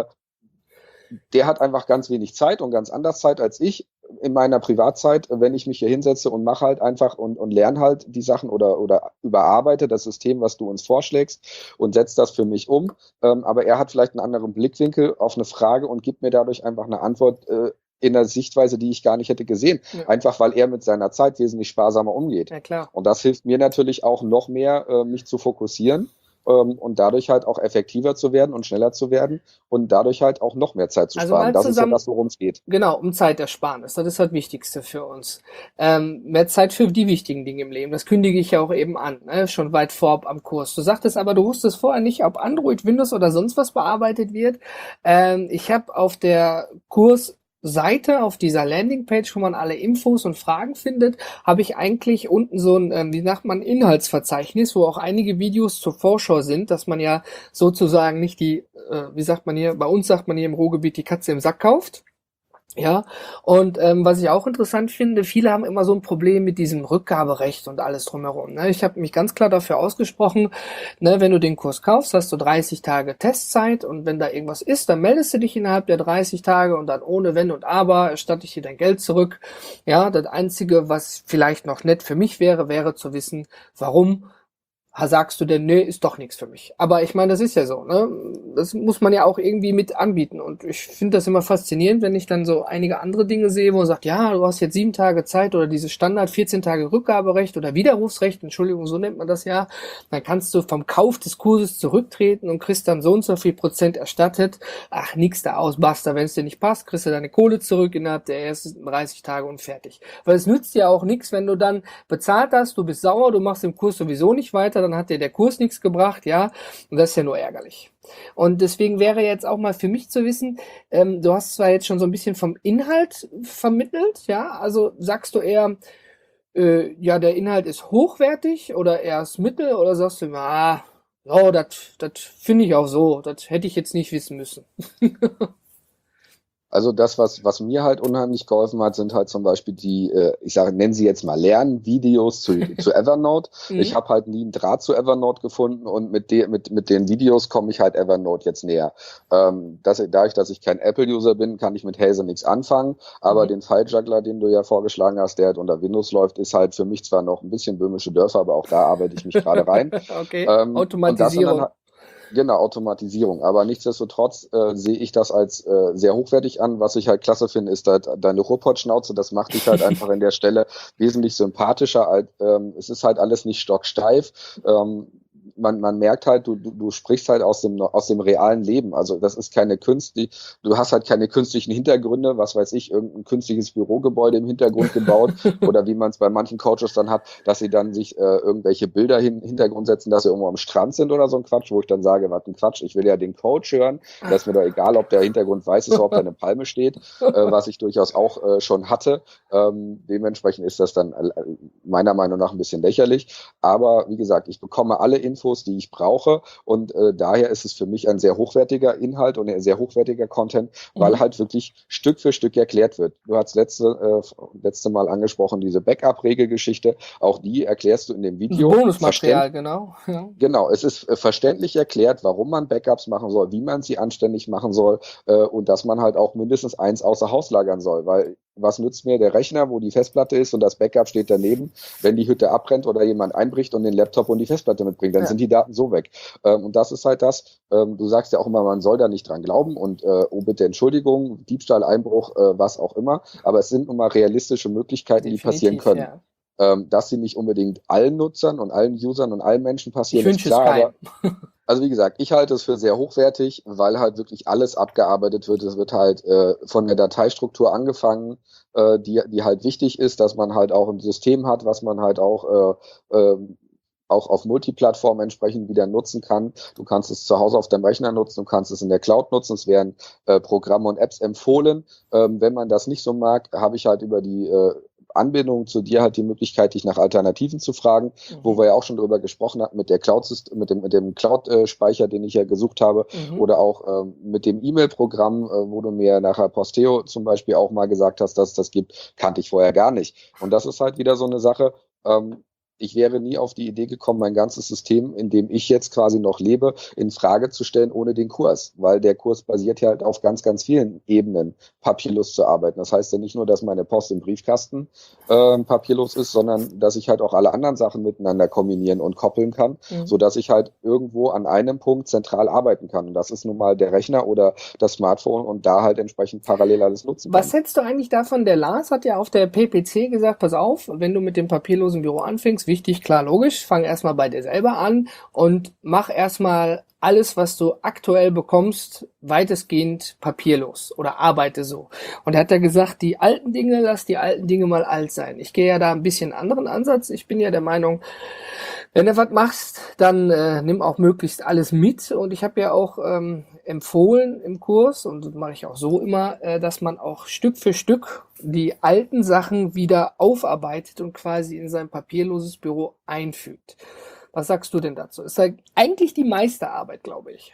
der hat einfach ganz wenig Zeit und ganz anders Zeit als ich in meiner Privatzeit, wenn ich mich hier hinsetze und mache halt einfach und, und lerne halt die Sachen oder, oder überarbeite das System, was du uns vorschlägst und setze das für mich um. Ähm, aber er hat vielleicht einen anderen Blickwinkel auf eine Frage und gibt mir dadurch einfach eine Antwort äh, in der Sichtweise, die ich gar nicht hätte gesehen. Ja. Einfach, weil er mit seiner Zeit wesentlich sparsamer umgeht. Ja, klar. Und das hilft mir natürlich auch noch mehr, äh, mich zu fokussieren. Und dadurch halt auch effektiver zu werden und schneller zu werden und dadurch halt auch noch mehr Zeit zu also sparen. Das zusammen, ist ja das, worum es geht. Genau, um Zeitersparnis. Das ist das Wichtigste für uns. Ähm, mehr Zeit für die wichtigen Dinge im Leben. Das kündige ich ja auch eben an, ne? Schon weit vorab am Kurs. Du sagtest aber, du wusstest vorher nicht, ob Android, Windows oder sonst was bearbeitet wird. Ähm, ich habe auf der Kurs Seite, auf dieser Landingpage, wo man alle Infos und Fragen findet, habe ich eigentlich unten so ein, ähm, wie sagt man, Inhaltsverzeichnis, wo auch einige Videos zur Vorschau sind, dass man ja sozusagen nicht die, äh, wie sagt man hier, bei uns sagt man hier im Ruhrgebiet, die Katze im Sack kauft. Ja, und ähm, was ich auch interessant finde, viele haben immer so ein Problem mit diesem Rückgaberecht und alles drumherum. Ne? Ich habe mich ganz klar dafür ausgesprochen, ne, wenn du den Kurs kaufst, hast du dreißig Tage Testzeit und wenn da irgendwas ist, dann meldest du dich innerhalb der dreißig Tage und dann ohne Wenn und Aber erstatte ich dir dein Geld zurück. Ja, das Einzige, was vielleicht noch nett für mich wäre, wäre zu wissen, warum sagst du denn, nee, ist doch nichts für mich. Aber ich meine, das ist ja so, ne? Das muss man ja auch irgendwie mit anbieten. Und ich finde das immer faszinierend, wenn ich dann so einige andere Dinge sehe, wo man sagt, ja, du hast jetzt sieben Tage Zeit oder dieses Standard vierzehn Tage Rückgaberecht oder Widerrufsrecht, Entschuldigung, so nennt man das ja. Dann kannst du vom Kauf des Kurses zurücktreten und kriegst dann so und so viel Prozent erstattet. Ach, nix da aus, basta. Wenn es dir nicht passt, kriegst du deine Kohle zurück innerhalb der ersten dreißig Tage und fertig. Weil es nützt dir auch nichts, wenn du dann bezahlt hast, du bist sauer, du machst den Kurs sowieso nicht weiter, dann hat dir der Kurs nichts gebracht, ja, und das ist ja nur ärgerlich. Und deswegen wäre jetzt auch mal für mich zu wissen, ähm, du hast zwar jetzt schon so ein bisschen vom Inhalt vermittelt, ja, also sagst du eher, äh, ja, der Inhalt ist hochwertig oder eher das Mittel oder sagst du, ah, oh, das finde ich auch so, das hätte ich jetzt nicht wissen müssen. Also das, was, was mir halt unheimlich geholfen hat, sind halt zum Beispiel die, äh, ich sage, nennen sie jetzt mal Lernvideos zu, zu Evernote. Mhm. Ich habe halt nie einen Draht zu Evernote gefunden und mit, de, mit, mit den Videos komme ich halt Evernote jetzt näher. Ähm, dass, dadurch, dass ich kein Apple-User bin, kann ich mit Hazel nichts anfangen, aber mhm. den File-Juggler, den du ja vorgeschlagen hast, der halt unter Windows läuft, ist halt für mich zwar noch ein bisschen böhmische Dörfer, aber auch da arbeite ich mich gerade rein. Okay, ähm, Automatisierung. Genau, Automatisierung. Aber nichtsdestotrotz äh, sehe ich das als äh, sehr hochwertig an. Was ich halt klasse finde, ist halt deine Ruhrpott-Schnauze. Das macht dich halt einfach in der Stelle wesentlich sympathischer. Als, ähm, es ist halt alles nicht stocksteif. Ähm, man, man merkt halt, du, du, du sprichst halt aus dem, aus dem realen Leben. Also das ist keine künstliche, du hast halt keine künstlichen Hintergründe, was weiß ich, irgendein künstliches Bürogebäude im Hintergrund gebaut oder wie man es bei manchen Coaches dann hat, dass sie dann sich äh, irgendwelche Bilder hin Hintergrund setzen, dass sie irgendwo am Strand sind oder so ein Quatsch, wo ich dann sage, was ein Quatsch, ich will ja den Coach hören, das ist mir doch egal, ob der Hintergrund weiß ist oder ob da eine Palme steht, äh, was ich durchaus auch äh, schon hatte. Ähm, dementsprechend ist das dann äh, meiner Meinung nach ein bisschen lächerlich, aber wie gesagt, ich bekomme alle Infos, die ich brauche und äh, daher ist es für mich ein sehr hochwertiger Inhalt und ein sehr hochwertiger Content, weil mhm. halt wirklich Stück für Stück erklärt wird. Du hast letzte, äh, letzte Mal angesprochen, diese Backup-Regelgeschichte, auch die erklärst du in dem Video. Bonusmaterial, genau. Ja. Genau, es ist äh, verständlich erklärt, warum man Backups machen soll, wie man sie anständig machen soll äh, und dass man halt auch mindestens eins außer Haus lagern soll, weil was nützt mir der Rechner, wo die Festplatte ist und das Backup steht daneben, wenn die Hütte abbrennt oder jemand einbricht und den Laptop und die Festplatte mitbringt, dann ja. sind die Daten so weg. Ähm, und das ist halt das, ähm, du sagst ja auch immer, man soll da nicht dran glauben und äh, oh bitte Entschuldigung, Diebstahl, Einbruch, äh, was auch immer, aber es sind nun mal realistische Möglichkeiten, Definitiv, die passieren können. Ja. Ähm, dass sie nicht unbedingt allen Nutzern und allen Usern und allen Menschen passieren, ich ist klar, aber also wie gesagt, ich halte es für sehr hochwertig, weil halt wirklich alles abgearbeitet wird. Es wird halt äh, von der Dateistruktur angefangen, äh, die die halt wichtig ist, dass man halt auch ein System hat, was man halt auch äh, äh, auch auf Multiplattform entsprechend wieder nutzen kann. Du kannst es zu Hause auf deinem Rechner nutzen, du kannst es in der Cloud nutzen, es werden äh, Programme und Apps empfohlen. Ähm, wenn man das nicht so mag, habe ich halt über die äh, Anbindung zu dir halt die Möglichkeit, dich nach Alternativen zu fragen, mhm. wo wir ja auch schon drüber gesprochen hatten, mit der Cloud, mit dem, mit dem Cloud-Speicher, den ich ja gesucht habe, mhm. oder auch ähm, mit dem E-Mail-Programm, äh, wo du mir nachher Posteo zum Beispiel auch mal gesagt hast, dass es das gibt, kannte ich vorher gar nicht. Und das ist halt wieder so eine Sache, ähm, ich wäre nie auf die Idee gekommen, mein ganzes System, in dem ich jetzt quasi noch lebe, in Frage zu stellen ohne den Kurs, weil der Kurs basiert ja halt auf ganz, ganz vielen Ebenen, papierlos zu arbeiten. Das heißt ja nicht nur, dass meine Post im Briefkasten äh, papierlos ist, sondern dass ich halt auch alle anderen Sachen miteinander kombinieren und koppeln kann, mhm. so dass ich halt irgendwo an einem Punkt zentral arbeiten kann. Und das ist nun mal der Rechner oder das Smartphone und da halt entsprechend parallel alles nutzen kann. Was hältst du eigentlich davon? Der Lars hat ja auf der P P C gesagt, pass auf, wenn du mit dem papierlosen Büro anfängst, wichtig, klar, logisch, fang erstmal bei dir selber an und mach erstmal alles, was du aktuell bekommst, weitestgehend papierlos oder arbeite so. Und er hat ja gesagt, die alten Dinge, lass die alten Dinge mal alt sein. Ich gehe ja da ein bisschen anderen Ansatz. Ich bin ja der Meinung, wenn du was machst, dann äh, nimm auch möglichst alles mit. Und ich habe ja auch ähm, empfohlen im Kurs, und das mache ich auch so immer, äh, dass man auch Stück für Stück die alten Sachen wieder aufarbeitet und quasi in sein papierloses Büro einfügt. Was sagst du denn dazu? Ist ja eigentlich die meiste Arbeit, glaube ich.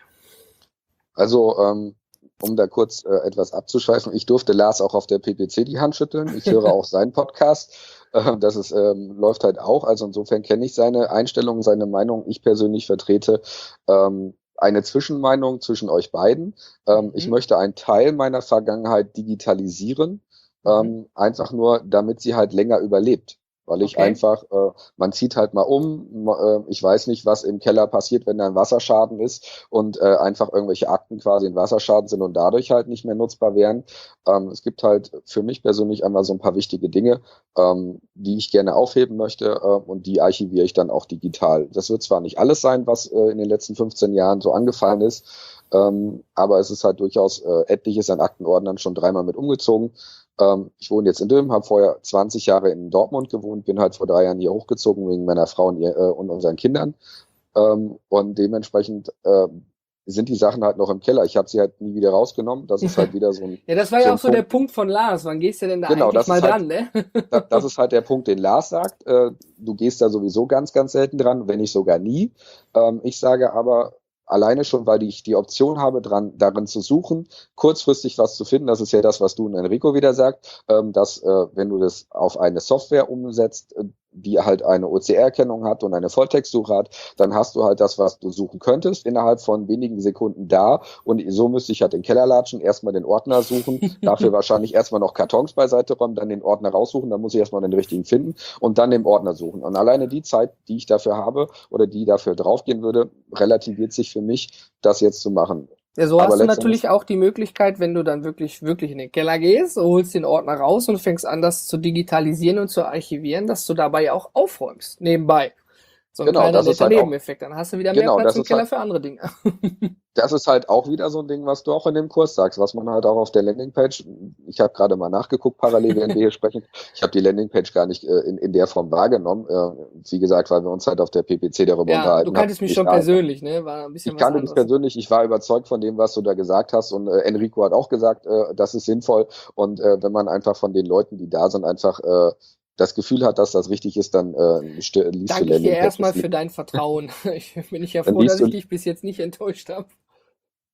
Also, ähm, um da kurz äh, etwas abzuschweifen, ich durfte Lars auch auf der P P C die Hand schütteln. Ich höre auch seinen Podcast. Äh, das ist, ähm, läuft halt auch. Also insofern kenne ich seine Einstellung, seine Meinung. Ich persönlich vertrete ähm, eine Zwischenmeinung zwischen euch beiden. Ähm, mhm. Ich möchte einen Teil meiner Vergangenheit digitalisieren, mhm. ähm, einfach nur, damit sie halt länger überlebt. Weil ich okay. einfach, äh, man zieht halt mal um, äh, ich weiß nicht, was im Keller passiert, wenn da ein Wasserschaden ist und äh, einfach irgendwelche Akten quasi in Wasserschaden sind und dadurch halt nicht mehr nutzbar wären. Ähm, es gibt halt für mich persönlich einmal so ein paar wichtige Dinge, ähm, die ich gerne aufheben möchte äh, und die archiviere ich dann auch digital. Das wird zwar nicht alles sein, was äh, in den letzten fünfzehn Jahren so angefallen ist, ähm, aber es ist halt durchaus äh, etliches an Aktenordnern schon dreimal mit umgezogen. Ich wohne jetzt in Dülmen, habe vorher zwanzig Jahre in Dortmund gewohnt, bin halt vor drei Jahren hier hochgezogen wegen meiner Frau und, ihr, äh, und unseren Kindern. Ähm, und dementsprechend äh, sind die Sachen halt noch im Keller. Ich habe sie halt nie wieder rausgenommen. Das ist halt wieder so ein... Ja, das war so ja auch so Punkt. Der Punkt von Lars. Wann gehst du denn da genau, eigentlich mal halt, dran, ne? das, das ist halt der Punkt, den Lars sagt. Äh, du gehst da sowieso ganz, ganz selten dran, wenn nicht sogar nie. Ähm, ich sage aber... Alleine schon, weil ich die Option habe, dran, darin zu suchen, kurzfristig was zu finden. Das ist ja das, was du und Enrico wieder sagt, ähm, dass äh, wenn du das auf eine Software umsetzt, äh, die halt eine O C R-Erkennung hat und eine Volltextsuche hat, dann hast du halt das, was du suchen könntest, innerhalb von wenigen Sekunden da. Und so müsste ich halt den Keller latschen, erstmal den Ordner suchen, dafür wahrscheinlich erstmal noch Kartons beiseite räumen, dann den Ordner raussuchen, dann muss ich erstmal den richtigen finden und dann den Ordner suchen. Und alleine die Zeit, die ich dafür habe oder die dafür draufgehen würde, relativiert sich für mich, das jetzt zu machen. Ja, so hast du natürlich auch die Möglichkeit, wenn du dann wirklich, wirklich in den Keller gehst, holst den Ordner raus und fängst an, das zu digitalisieren und zu archivieren, dass du dabei auch aufräumst, nebenbei. So ein genau, kleiner das ist halt Nebeneffekt. Dann hast du wieder genau, mehr Platz im Keller halt, für andere Dinge. Das ist halt auch wieder so ein Ding, was du auch in dem Kurs sagst, was man halt auch auf der Landingpage, ich habe gerade mal nachgeguckt, parallel während wir hier sprechen, ich habe die Landingpage gar nicht äh, in, in der Form wahrgenommen, äh, wie gesagt, weil wir uns halt auf der P P C darüber ja, unterhalten haben. Du kanntest mich schon ich, persönlich, ne? War ein bisschen ich kannte was dich persönlich, ich war überzeugt von dem, was du da gesagt hast und äh, Enrico hat auch gesagt, äh, das ist sinnvoll und äh, wenn man einfach von den Leuten, die da sind, einfach äh, das Gefühl hat, dass das richtig ist, dann äh, liest du Landingpages. Danke dir erstmal für dein Vertrauen. Ich bin ich ja froh, dass ich dich bis jetzt nicht enttäuscht habe.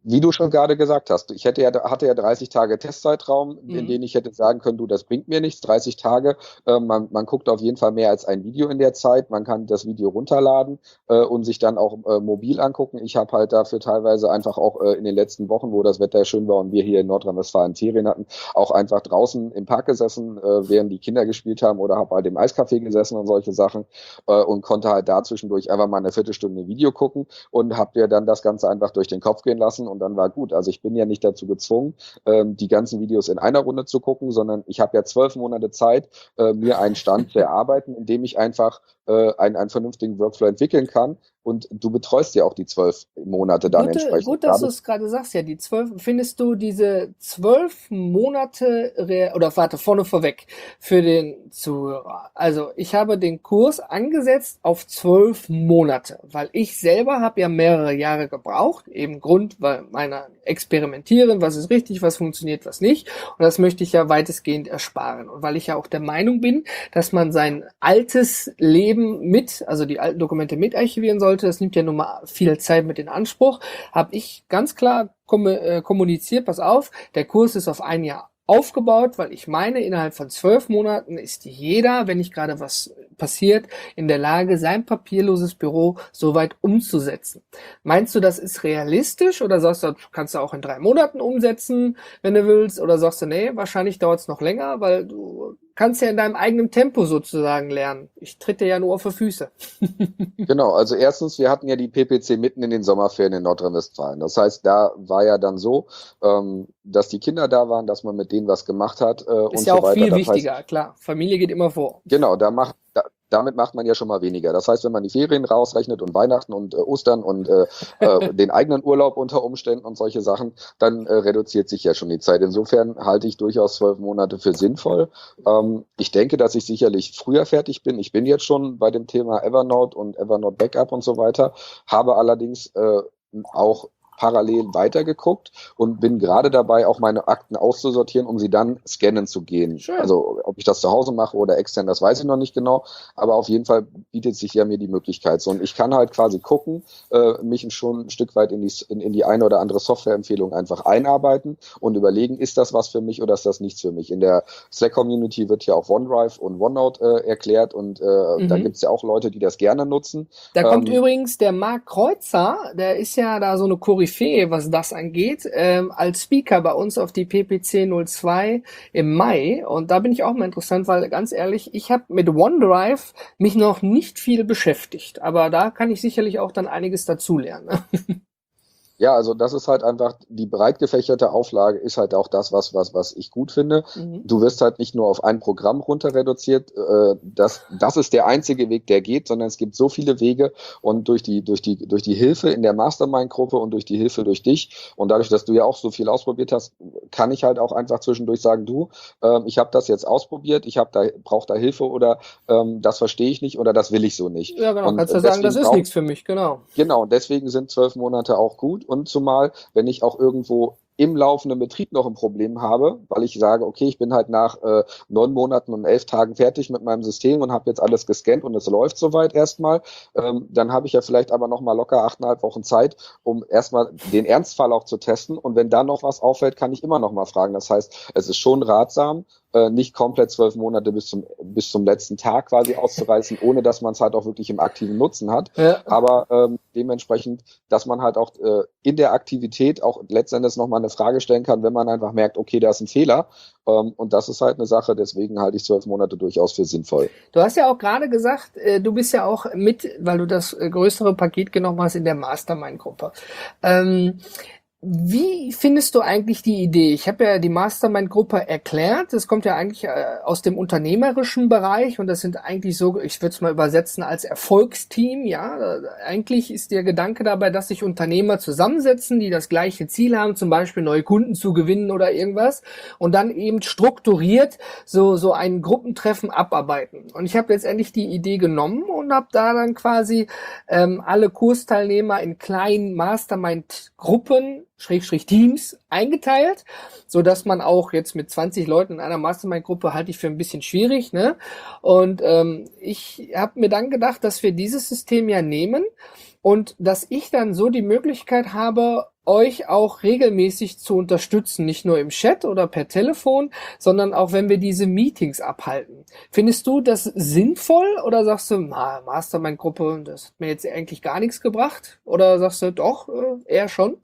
Wie du schon gerade gesagt hast, ich hätte ja, hatte ja dreißig Tage Testzeitraum, mhm. in denen ich hätte sagen können, du, das bringt mir nichts, dreißig Tage, äh, man, man guckt auf jeden Fall mehr als ein Video in der Zeit, man kann das Video runterladen äh, und sich dann auch äh, mobil angucken. Ich habe halt dafür teilweise einfach auch äh, in den letzten Wochen, wo das Wetter schön war und wir hier in Nordrhein-Westfalen Ferien hatten, auch einfach draußen im Park gesessen, äh, während die Kinder gespielt haben oder habe halt im Eiscafé gesessen und solche Sachen äh, und konnte halt da zwischendurch einfach mal eine Viertelstunde Video gucken und habe mir dann das Ganze einfach durch den Kopf gehen lassen und dann war gut. Also ich bin ja nicht dazu gezwungen, ähm, die ganzen Videos in einer Runde zu gucken, sondern ich habe ja zwölf Monate Zeit, äh, mir einen Stand zu erarbeiten, in dem ich einfach äh, einen, einen vernünftigen Workflow entwickeln kann. Und du betreust ja auch die zwölf Monate dann Gute, entsprechend. Gut, dass du es gerade sagst, ja, die zwölf, findest du diese zwölf Monate, oder warte, vorne vorweg, für den Zuhörer. Also, ich habe den Kurs angesetzt auf zwölf Monate, weil ich selber habe ja mehrere Jahre gebraucht, eben Grund, weil meiner Experimentieren, was ist richtig, was funktioniert, was nicht. Und das möchte ich ja weitestgehend ersparen. Und weil ich ja auch der Meinung bin, dass man sein altes Leben mit, also die alten Dokumente mit archivieren sollte, das nimmt ja nun mal viel Zeit mit in Anspruch, habe ich ganz klar kom- äh, kommuniziert, pass auf, der Kurs ist auf ein Jahr aufgebaut, weil ich meine, innerhalb von zwölf Monaten ist jeder, wenn nicht gerade was passiert, in der Lage, sein papierloses Büro so weit umzusetzen. Meinst du, das ist realistisch oder sagst du, kannst du auch in drei Monaten umsetzen, wenn du willst, oder sagst du, nee, wahrscheinlich dauert es noch länger, weil du kannst ja in deinem eigenen Tempo sozusagen lernen. Ich tritt dir ja nur auf die Füße. Genau, also erstens, wir hatten ja die P P C mitten in den Sommerferien in Nordrhein-Westfalen. Das heißt, da war ja dann so, ähm, dass die Kinder da waren, dass man mit denen was gemacht hat äh, und ist ja so auch weiter. viel Das wichtiger, heißt, klar. Familie geht immer vor. genau, da macht da, damit macht man ja schon mal weniger. Das heißt, wenn man die Ferien rausrechnet und Weihnachten und äh, Ostern und äh, äh, den eigenen Urlaub unter Umständen und solche Sachen, dann äh, reduziert sich ja schon die Zeit. Insofern halte ich durchaus zwölf Monate für sinnvoll. Ähm, ich denke, dass ich sicherlich früher fertig bin. Ich bin jetzt schon bei dem Thema Evernote und Evernote Backup und so weiter, habe allerdings äh, auch parallel weitergeguckt und bin gerade dabei, auch meine Akten auszusortieren, um sie dann scannen zu gehen. Schön. Also ob ich das zu Hause mache oder extern, das weiß ich noch nicht genau, aber auf jeden Fall bietet sich ja mir die Möglichkeit so. Und ich kann halt quasi gucken, äh, mich schon ein Stück weit in die, in, in die eine oder andere Softwareempfehlung einfach einarbeiten und überlegen, ist das was für mich oder ist das nichts für mich. In der Slack-Community wird ja auch OneDrive und OneNote äh, erklärt und äh, mhm. da gibt es ja auch Leute, die das gerne nutzen. Da ähm, kommt übrigens der Marc Kreuzer, der ist ja da so eine Koryphäe, was das angeht, ähm, als Speaker bei uns auf die P P C null zwei im Mai. Und da bin ich auch mal interessant, weil ganz ehrlich, ich habe mit OneDrive mich noch nicht viel beschäftigt. Aber da kann ich sicherlich auch dann einiges dazulernen. Ja, also das ist halt einfach, die breit gefächerte Auflage ist halt auch das, was was was ich gut finde. Mhm. Du wirst halt nicht nur auf ein Programm runter reduziert, äh, das das ist der einzige Weg, der geht, sondern es gibt so viele Wege und durch die durch die durch die Hilfe in der Mastermind-Gruppe und durch die Hilfe durch dich und dadurch, dass du ja auch so viel ausprobiert hast, kann ich halt auch einfach zwischendurch sagen, du, äh, ich habe das jetzt ausprobiert, ich habe da brauche da Hilfe oder ähm, das verstehe ich nicht oder das will ich so nicht. Ja, genau, und kannst du sagen, das ist nichts für mich, genau. Genau, und deswegen sind zwölf Monate auch gut. Und zumal, wenn ich auch irgendwo im laufenden Betrieb noch ein Problem habe, weil ich sage, okay, ich bin halt nach äh, neun Monaten und elf Tagen fertig mit meinem System und habe jetzt alles gescannt und es läuft soweit erstmal, ähm, dann habe ich ja vielleicht aber noch mal locker achteinhalb Wochen Zeit, um erstmal den Ernstfall auch zu testen und wenn da noch was auffällt, kann ich immer noch mal fragen. Das heißt, es ist schon ratsam, äh, nicht komplett zwölf Monate bis zum bis zum letzten Tag quasi auszureißen, ohne dass man es halt auch wirklich im aktiven Nutzen hat, ja. aber ähm, dementsprechend, dass man halt auch äh, in der Aktivität auch letztendlich noch mal eine Frage stellen kann, wenn man einfach merkt, okay, da ist ein Fehler. Ähm, und das ist halt eine Sache, deswegen halte ich zwölf Monate durchaus für sinnvoll. Du hast ja auch gerade gesagt, äh, du bist ja auch mit, weil du das äh, größere Paket genommen hast in der Mastermind-Gruppe. Ähm, Wie findest du eigentlich die Idee? Ich habe ja die Mastermind-Gruppe erklärt. Das kommt ja eigentlich äh, aus dem unternehmerischen Bereich und das sind eigentlich so, ich würde es mal übersetzen als Erfolgsteam. Ja, eigentlich ist der Gedanke dabei, dass sich Unternehmer zusammensetzen, die das gleiche Ziel haben, zum Beispiel neue Kunden zu gewinnen oder irgendwas und dann eben strukturiert so so ein Gruppentreffen abarbeiten. Und ich habe letztendlich die Idee genommen und habe da dann quasi ähm, alle Kursteilnehmer in kleinen Mastermind-Gruppen Schrägstrich Teams eingeteilt, so dass man auch jetzt mit zwanzig Leuten in einer Mastermind-Gruppe halte ich für ein bisschen schwierig, ne? Und ähm, ich habe mir dann gedacht, dass wir dieses System ja nehmen und dass ich dann so die Möglichkeit habe, euch auch regelmäßig zu unterstützen, nicht nur im Chat oder per Telefon, sondern auch wenn wir diese Meetings abhalten. Findest du das sinnvoll oder sagst du, na, Mastermind-Gruppe, das hat mir jetzt eigentlich gar nichts gebracht? Oder sagst du, doch, eher schon?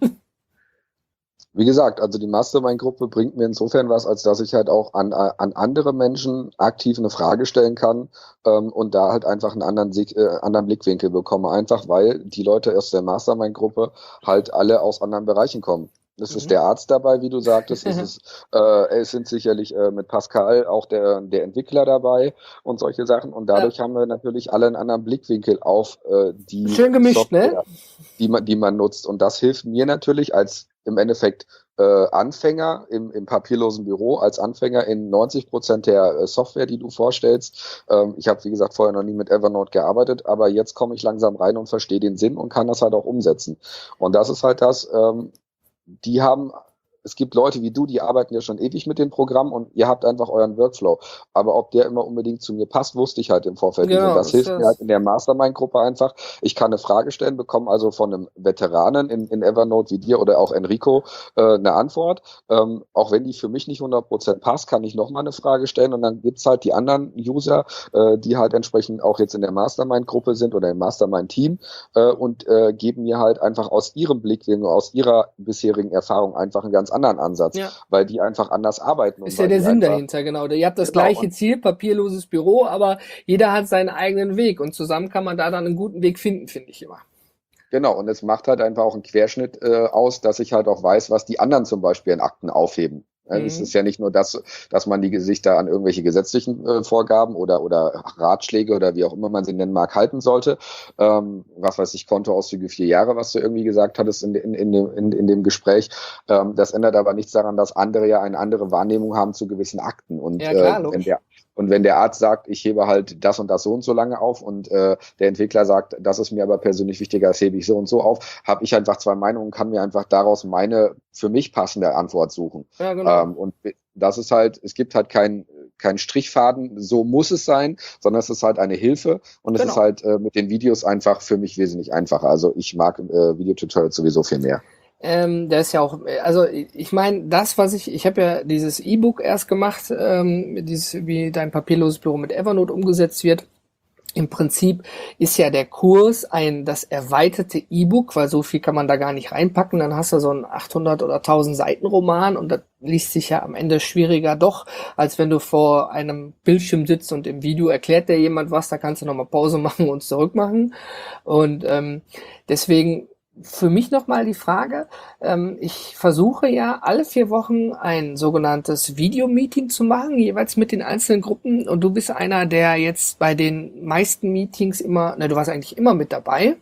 Wie gesagt, also die Mastermind-Gruppe bringt mir insofern was, als dass ich halt auch an, an andere Menschen aktiv eine Frage stellen kann ähm, und da halt einfach einen anderen, äh, anderen Blickwinkel bekomme. Einfach weil die Leute aus der Mastermind-Gruppe halt alle aus anderen Bereichen kommen. Es mhm. ist der Arzt dabei, wie du sagtest. Es, ist, äh, es sind sicherlich äh, mit Pascal auch der, der Entwickler dabei und solche Sachen. Und dadurch ja. haben wir natürlich alle einen anderen Blickwinkel auf äh, die Schön gemischt, Software, ne? die man, die man nutzt. Und das hilft mir natürlich als im Endeffekt äh, Anfänger im, im papierlosen Büro, als Anfänger in neunzig Prozent der äh, Software, die du vorstellst. Ähm, ich habe, wie gesagt, vorher noch nie mit Evernote gearbeitet, aber jetzt komme ich langsam rein und verstehe den Sinn und kann das halt auch umsetzen. Und das ist halt das, ähm, die haben, es gibt Leute wie du, die arbeiten ja schon ewig mit dem Programm und ihr habt einfach euren Workflow. Aber ob der immer unbedingt zu mir passt, wusste ich halt im Vorfeld nicht. Genau, und das, das hilft das. mir halt in der Mastermind-Gruppe einfach. Ich kann eine Frage stellen, bekomme also von einem Veteranen in, in Evernote wie dir oder auch Enrico äh, eine Antwort. Ähm, auch wenn die für mich nicht hundert Prozent passt, kann ich nochmal eine Frage stellen und dann gibt's halt die anderen User, äh, die halt entsprechend auch jetzt in der Mastermind-Gruppe sind oder im Mastermind-Team äh, und äh, geben mir halt einfach aus ihrem Blickwinkel, aus ihrer bisherigen Erfahrung einfach einen ganz anderen Ansatz, ja. weil die einfach anders arbeiten. Ist ja der Sinn dahinter, genau. Ihr habt das genau. gleiche Ziel, papierloses Büro, aber jeder hat seinen eigenen Weg und zusammen kann man da dann einen guten Weg finden, finde ich immer. Genau, und es macht halt einfach auch einen Querschnitt äh, aus, dass ich halt auch weiß, was die anderen zum Beispiel in Akten aufheben. Mhm. Es ist ja nicht nur das, dass man die Gesichter an irgendwelche gesetzlichen äh, Vorgaben oder oder Ratschläge oder wie auch immer man sie nennen mag, halten sollte. Ähm, was weiß ich, Kontoauszüge vier Jahre, was du irgendwie gesagt hattest in, in, in, dem, in, in dem Gespräch. Ähm, das ändert aber nichts daran, dass andere ja eine andere Wahrnehmung haben zu gewissen Akten. Und ja, klar, äh, wenn der Und wenn der Arzt sagt, ich hebe halt das und das so und so lange auf und äh, der Entwickler sagt, das ist mir aber persönlich wichtiger, das hebe ich so und so auf, habe ich einfach zwei Meinungen und kann mir einfach daraus meine für mich passende Antwort suchen. Ja, genau. Ähm, und das ist halt, es gibt halt keinen kein Strichfaden, so muss es sein, sondern es ist halt eine Hilfe und es genau. ist halt äh, mit den Videos einfach für mich wesentlich einfacher. Also ich mag äh, Videotutorials sowieso viel mehr. Ähm, der ist ja auch, also ich meine, das, was ich, ich habe ja dieses E-Book erst gemacht, ähm, dieses, wie dein papierloses Büro mit Evernote umgesetzt wird. Im Prinzip ist ja der Kurs ein, das erweiterte E-Book, weil so viel kann man da gar nicht reinpacken. Dann hast du so einen achthundert oder tausend Seiten Roman und das liest sich ja am Ende schwieriger doch, als wenn du vor einem Bildschirm sitzt und im Video erklärt dir jemand was, da kannst du nochmal Pause machen und zurück machen. Und ähm, deswegen für mich nochmal die Frage, ähm, ich versuche ja alle vier Wochen ein sogenanntes Video-Meeting zu machen, jeweils mit den einzelnen Gruppen und du bist einer, der jetzt bei den meisten Meetings immer, ne, du warst eigentlich immer mit dabei.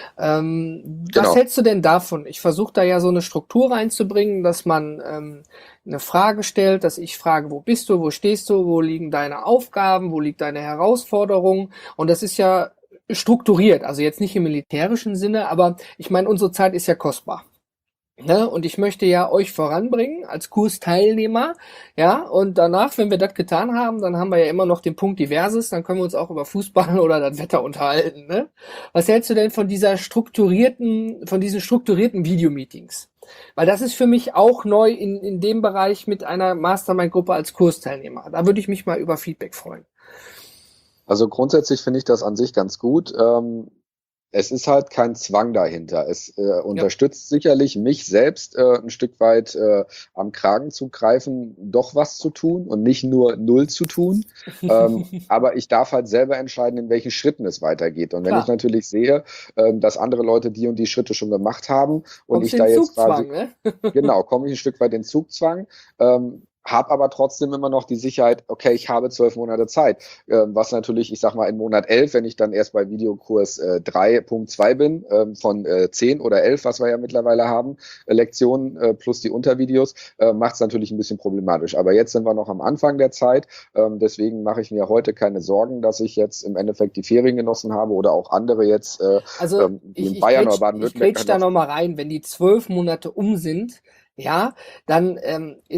Ähm, genau. Was hältst du denn davon? Ich versuche da ja so eine Struktur reinzubringen, dass man ähm, eine Frage stellt, dass ich frage, wo bist du, wo stehst du, wo liegen deine Aufgaben, wo liegt deine Herausforderung und das ist ja strukturiert, also jetzt nicht im militärischen Sinne, aber ich meine, unsere Zeit ist ja kostbar. Ne? Und ich möchte ja euch voranbringen als Kursteilnehmer, ja, und danach, wenn wir das getan haben, dann haben wir ja immer noch den Punkt Diverses, dann können wir uns auch über Fußball oder das Wetter unterhalten. Ne? Was hältst du denn von dieser strukturierten, von diesen strukturierten Videomeetings? Weil das ist für mich auch neu in, in dem Bereich mit einer Mastermind-Gruppe als Kursteilnehmer. Da würde ich mich mal über Feedback freuen. Also grundsätzlich finde ich das an sich ganz gut. Ähm, es ist halt kein Zwang dahinter. Es äh, unterstützt ja. sicherlich mich selbst äh, ein Stück weit äh, am Kragen zu greifen, doch was zu tun und nicht nur null zu tun. ähm, aber ich darf halt selber entscheiden, in welchen Schritten es weitergeht. Und wenn Klar. ich natürlich sehe, äh, dass andere Leute die und die Schritte schon gemacht haben und Kommst ich da jetzt quasi, ne? genau, komme ich ein Stück weit in Zugzwang. Ähm, Hab aber trotzdem immer noch die Sicherheit, okay, ich habe zwölf Monate Zeit, ähm, was natürlich, ich sag mal, in Monat elf, wenn ich dann erst bei Videokurs äh, drei Punkt zwei bin, ähm, von äh, zehn oder elf, was wir ja mittlerweile haben, äh, Lektionen äh, plus die Untervideos, äh, macht es natürlich ein bisschen problematisch. Aber jetzt sind wir noch am Anfang der Zeit, ähm, deswegen mache ich mir heute keine Sorgen, dass ich jetzt im Endeffekt die Ferien genossen habe oder auch andere jetzt, äh, also ähm, ich, in ich Bayern grätsch, oder Baden-Württemberg. Ich grätsch da nochmal rein, wenn die zwölf Monate um sind, ja, dann ähm, ist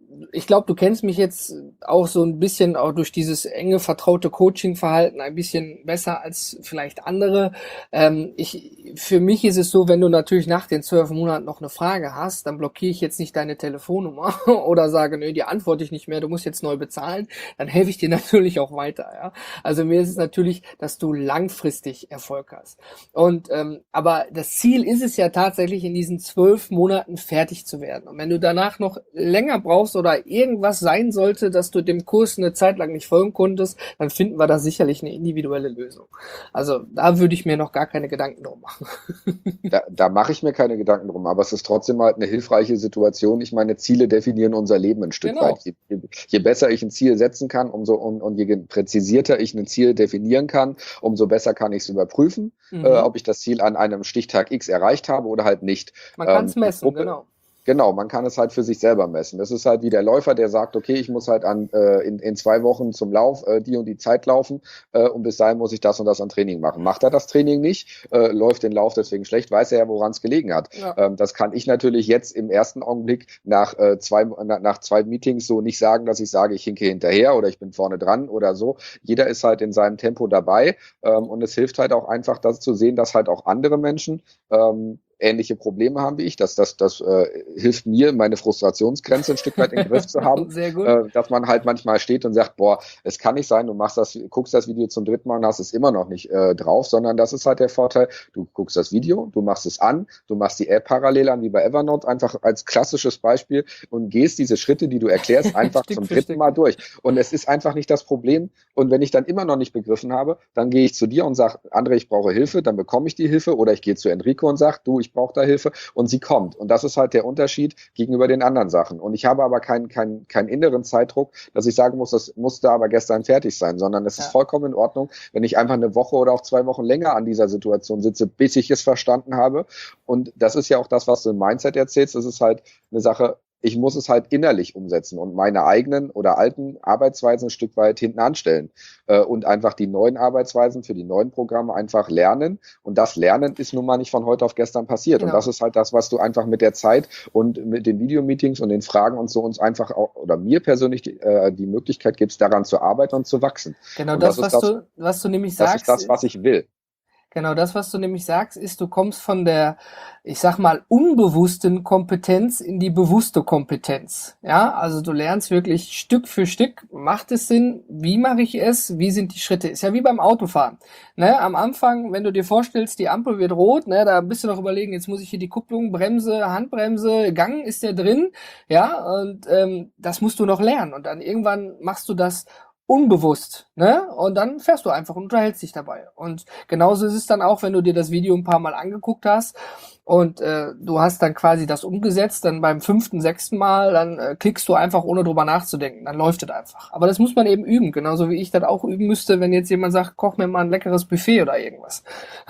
ich glaube, du kennst mich jetzt auch so ein bisschen auch durch dieses enge, vertraute Coaching-Verhalten ein bisschen besser als vielleicht andere. Ähm, ich, für mich ist es so, wenn du natürlich nach den zwölf Monaten noch eine Frage hast, dann blockiere ich jetzt nicht deine Telefonnummer oder sage, nö, die antworte ich nicht mehr, du musst jetzt neu bezahlen. Dann helfe ich dir natürlich auch weiter. Ja? Also mir ist es natürlich, dass du langfristig Erfolg hast. Und ähm, aber das Ziel ist es ja tatsächlich, in diesen zwölf Monaten fertig zu werden. Und wenn du danach noch länger brauchst oder irgendwas sein sollte, dass du dem Kurs eine Zeit lang nicht folgen konntest, dann finden wir da sicherlich eine individuelle Lösung. Also da würde ich mir noch gar keine Gedanken drum machen. Da, da mache ich mir keine Gedanken drum, aber es ist trotzdem halt eine hilfreiche Situation. Ich meine, Ziele definieren unser Leben ein Stück Genau. weit. Je, je besser ich ein Ziel setzen kann, umso und, und je präzisierter ich ein Ziel definieren kann, umso besser kann ich es überprüfen, mhm. äh, ob ich das Ziel an einem Stichtag X erreicht habe oder halt nicht. Man kann es ähm, messen, genau. Genau, man kann es halt für sich selber messen. Das ist halt wie der Läufer, der sagt, okay, ich muss halt an äh, in, in zwei Wochen zum Lauf äh, die und die Zeit laufen äh, und bis dahin muss ich das und das an Training machen. Macht er das Training nicht, äh, läuft den Lauf deswegen schlecht, weiß er ja, woran es gelegen hat. Ja. Ähm, das kann ich natürlich jetzt im ersten Augenblick nach äh, zwei nach, nach zwei Meetings so nicht sagen, dass ich sage, ich hinke hinterher oder ich bin vorne dran oder so. Jeder ist halt in seinem Tempo dabei ähm, und es hilft halt auch einfach, das zu sehen, dass halt auch andere Menschen ähm, ähnliche Probleme haben wie ich. Das, das, das äh, hilft mir, meine Frustrationsgrenze ein Stück weit im Griff zu haben. Sehr gut. Äh, dass man halt manchmal steht und sagt, boah, es kann nicht sein, du machst das, guckst das Video zum dritten Mal und hast es immer noch nicht äh, drauf, sondern das ist halt der Vorteil, du guckst das Video, du machst es an, du machst die App parallel an, wie bei Evernote, einfach als klassisches Beispiel und gehst diese Schritte, die du erklärst, einfach zum dritten Stück. Mal durch. Und es ist einfach nicht das Problem. Und wenn ich dann immer noch nicht begriffen habe, dann gehe ich zu dir und sage, André, ich brauche Hilfe, dann bekomme ich die Hilfe oder ich gehe zu Enrico und sage, du, ich brauche da Hilfe und sie kommt. Und das ist halt der Unterschied gegenüber den anderen Sachen. Und ich habe aber keinen keinen keinen inneren Zeitdruck, dass ich sagen muss, das musste aber gestern fertig sein, sondern es ja. ist vollkommen in Ordnung, wenn ich einfach eine Woche oder auch zwei Wochen länger an dieser Situation sitze, bis ich es verstanden habe. Und das ist ja auch das, was du im Mindset erzählst. Das ist halt eine Sache, ich muss es halt innerlich umsetzen und meine eigenen oder alten Arbeitsweisen ein Stück weit hinten anstellen äh, und einfach die neuen Arbeitsweisen für die neuen Programme einfach lernen. Und das Lernen ist nun mal nicht von heute auf gestern passiert. Genau. Und das ist halt das, was du einfach mit der Zeit und mit den Videomeetings und den Fragen und so uns einfach auch, oder mir persönlich die, äh, die Möglichkeit gibst, daran zu arbeiten und zu wachsen. Genau, das, das was das, du, was du nämlich sagst. Das ist das, was ich will. Genau, das, was du nämlich sagst, ist, du kommst von der, ich sag mal, unbewussten Kompetenz in die bewusste Kompetenz. Ja, also du lernst wirklich Stück für Stück, macht es Sinn, wie mache ich es, wie sind die Schritte? Ist ja wie beim Autofahren. Ne, am Anfang, wenn du dir vorstellst, die Ampel wird rot, ne, da bist du noch überlegen, jetzt muss ich hier die Kupplung, Bremse, Handbremse, Gang ist der drin, ja, und ähm, das musst du noch lernen. Und dann irgendwann machst du das unbewusst, ne? Und dann fährst du einfach und unterhältst dich dabei. Und genauso ist es dann auch, wenn du dir das Video ein paar Mal angeguckt hast und äh, du hast dann quasi das umgesetzt, dann beim fünften, sechsten Mal, dann äh, klickst du einfach, ohne drüber nachzudenken. Dann läuft es einfach. Aber das muss man eben üben, genauso wie ich das auch üben müsste, wenn jetzt jemand sagt, koch mir mal ein leckeres Buffet oder irgendwas.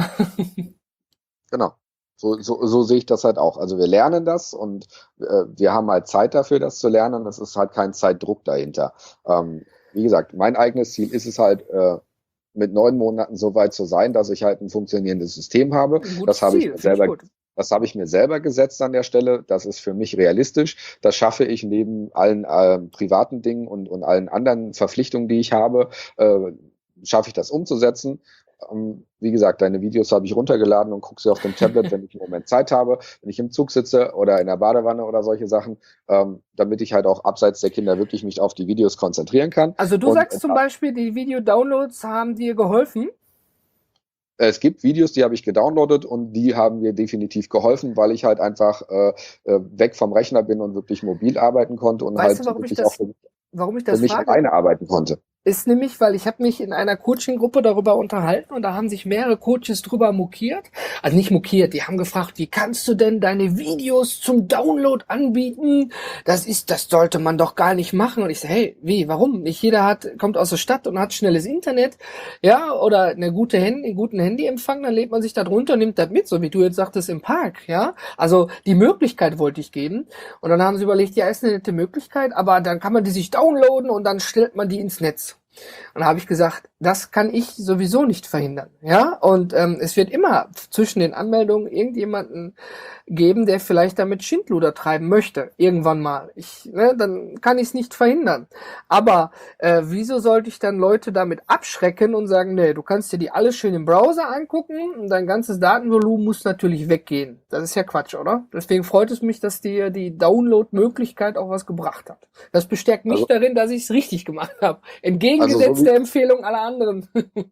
Genau. So, so, so sehe ich das halt auch. Also wir lernen das und äh, wir haben halt Zeit dafür, das zu lernen. Es ist halt kein Zeitdruck dahinter. Ähm, Wie gesagt, mein eigenes Ziel ist es halt, äh, mit neun Monaten so weit zu sein, dass ich halt ein funktionierendes System habe. Das habe ich mir selber, das habe ich mir selber gesetzt an der Stelle. Das ist für mich realistisch. Das schaffe ich neben allen äh, privaten Dingen und, und allen anderen Verpflichtungen, die ich habe, äh, schaffe ich das umzusetzen. Um, wie gesagt, deine Videos habe ich runtergeladen und gucke sie auf dem Tablet, wenn ich im Moment Zeit habe, wenn ich im Zug sitze oder in der Badewanne oder solche Sachen, ähm, damit ich halt auch abseits der Kinder wirklich mich auf die Videos konzentrieren kann. Also du und, sagst äh, zum Beispiel, die Video-Downloads haben dir geholfen? Es gibt Videos, die habe ich gedownloadet und die haben mir definitiv geholfen, weil ich halt einfach äh, weg vom Rechner bin und wirklich mobil arbeiten konnte und weißt halt du, warum wirklich ich das, auch für, warum ich das für mich frage? alleine arbeiten konnte. Ist nämlich, weil ich habe mich in einer Coaching-Gruppe darüber unterhalten und da haben sich mehrere Coaches drüber mokiert. Also nicht mokiert, die haben gefragt, wie kannst du denn deine Videos zum Download anbieten? Das ist, das sollte man doch gar nicht machen. Und ich so, hey, wie, warum? Nicht jeder hat, kommt aus der Stadt und hat schnelles Internet, ja, oder eine gute Handy, einen guten Handyempfang, dann lädt man sich da drunter und nimmt das mit, so wie du jetzt sagtest, im Park, ja. Also die Möglichkeit wollte ich geben. Und dann haben sie überlegt, ja, ist eine nette Möglichkeit, aber dann kann man die sich downloaden und dann stellt man die ins Netz. Und da habe ich gesagt, das kann ich sowieso nicht verhindern. Ja, und ähm, es wird immer zwischen den Anmeldungen irgendjemanden geben, der vielleicht damit Schindluder treiben möchte, irgendwann mal. Ich, ne, dann kann ich es nicht verhindern. Aber äh, wieso sollte ich dann Leute damit abschrecken und sagen, nee, du kannst dir die alle schön im Browser angucken und dein ganzes Datenvolumen muss natürlich weggehen. Das ist ja Quatsch, oder? Deswegen freut es mich, dass dir die Download-Möglichkeit auch was gebracht hat. Das bestärkt mich also, darin, dass ich es richtig gemacht habe. Entgegengesetzt also so der Empfehlung aller anderen.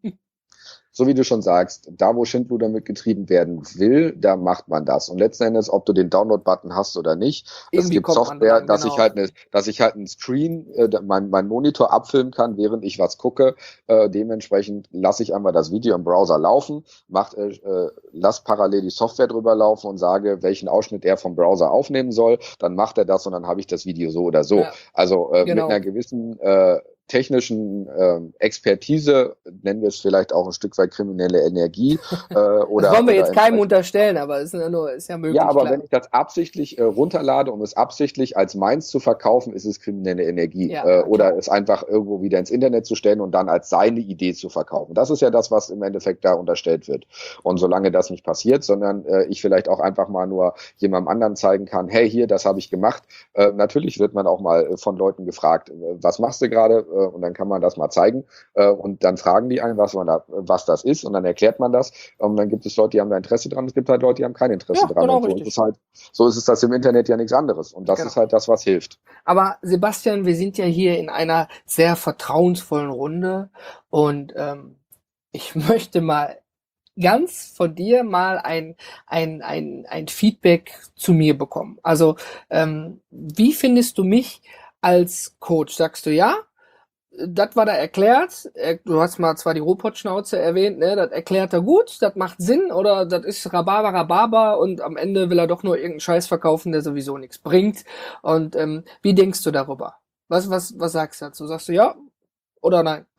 So wie du schon sagst, da wo Schindluder mitgetrieben werden will, da macht man das. Und letzten Endes, ob du den Download-Button hast oder nicht, es gibt Software, dran, dass genau. ich halt eine, dass ich halt einen Screen, äh, mein, mein Monitor abfilmen kann, während ich was gucke. Äh, dementsprechend lasse ich einmal das Video im Browser laufen, mach, äh, lass parallel die Software drüber laufen und sage, welchen Ausschnitt er vom Browser aufnehmen soll. Dann macht er das und dann habe ich das Video so oder so. Ja, also äh, genau. mit einer gewissen äh, technischen äh, Expertise, nennen wir es vielleicht auch ein Stück weit kriminelle Energie. Äh, oder, das wollen wir jetzt keinem unterstellen, aber es ist ja, nur, ist ja möglich. Ja, aber klar. wenn ich das absichtlich äh, runterlade, um es absichtlich als meins zu verkaufen, ist es kriminelle Energie. Ja, äh, oder es einfach irgendwo wieder ins Internet zu stellen und dann als seine Idee zu verkaufen. Das ist ja das, was im Endeffekt da unterstellt wird. Und solange das nicht passiert, sondern äh, ich vielleicht auch einfach mal nur jemandem anderen zeigen kann, hey, hier, das habe ich gemacht. Äh, natürlich wird man auch mal von Leuten gefragt, was machst du gerade? Und dann kann man das mal zeigen und dann fragen die einen, was man da, was das ist und dann erklärt man das und dann gibt es Leute, die haben da Interesse dran, es gibt halt Leute, die haben kein Interesse ja, dran genau, und so, und ist halt, so ist es das im Internet ja nichts anderes und das genau. ist halt das, was hilft. Aber Sebastian, wir sind ja hier in einer sehr vertrauensvollen Runde und ähm, ich möchte mal ganz von dir mal ein, ein, ein, ein Feedback zu mir bekommen. Also ähm, wie findest du mich als Coach? Sagst du ja? Das war da erklärt, du hast mal zwar die Robotschnauze erwähnt, ne, das erklärt er gut, das macht Sinn, oder das ist Rhabarber, Rhabarber und am Ende will er doch nur irgendeinen Scheiß verkaufen, der sowieso nichts bringt. Und ähm, wie denkst du darüber? Was, was, was sagst du dazu? Sagst du ja oder nein?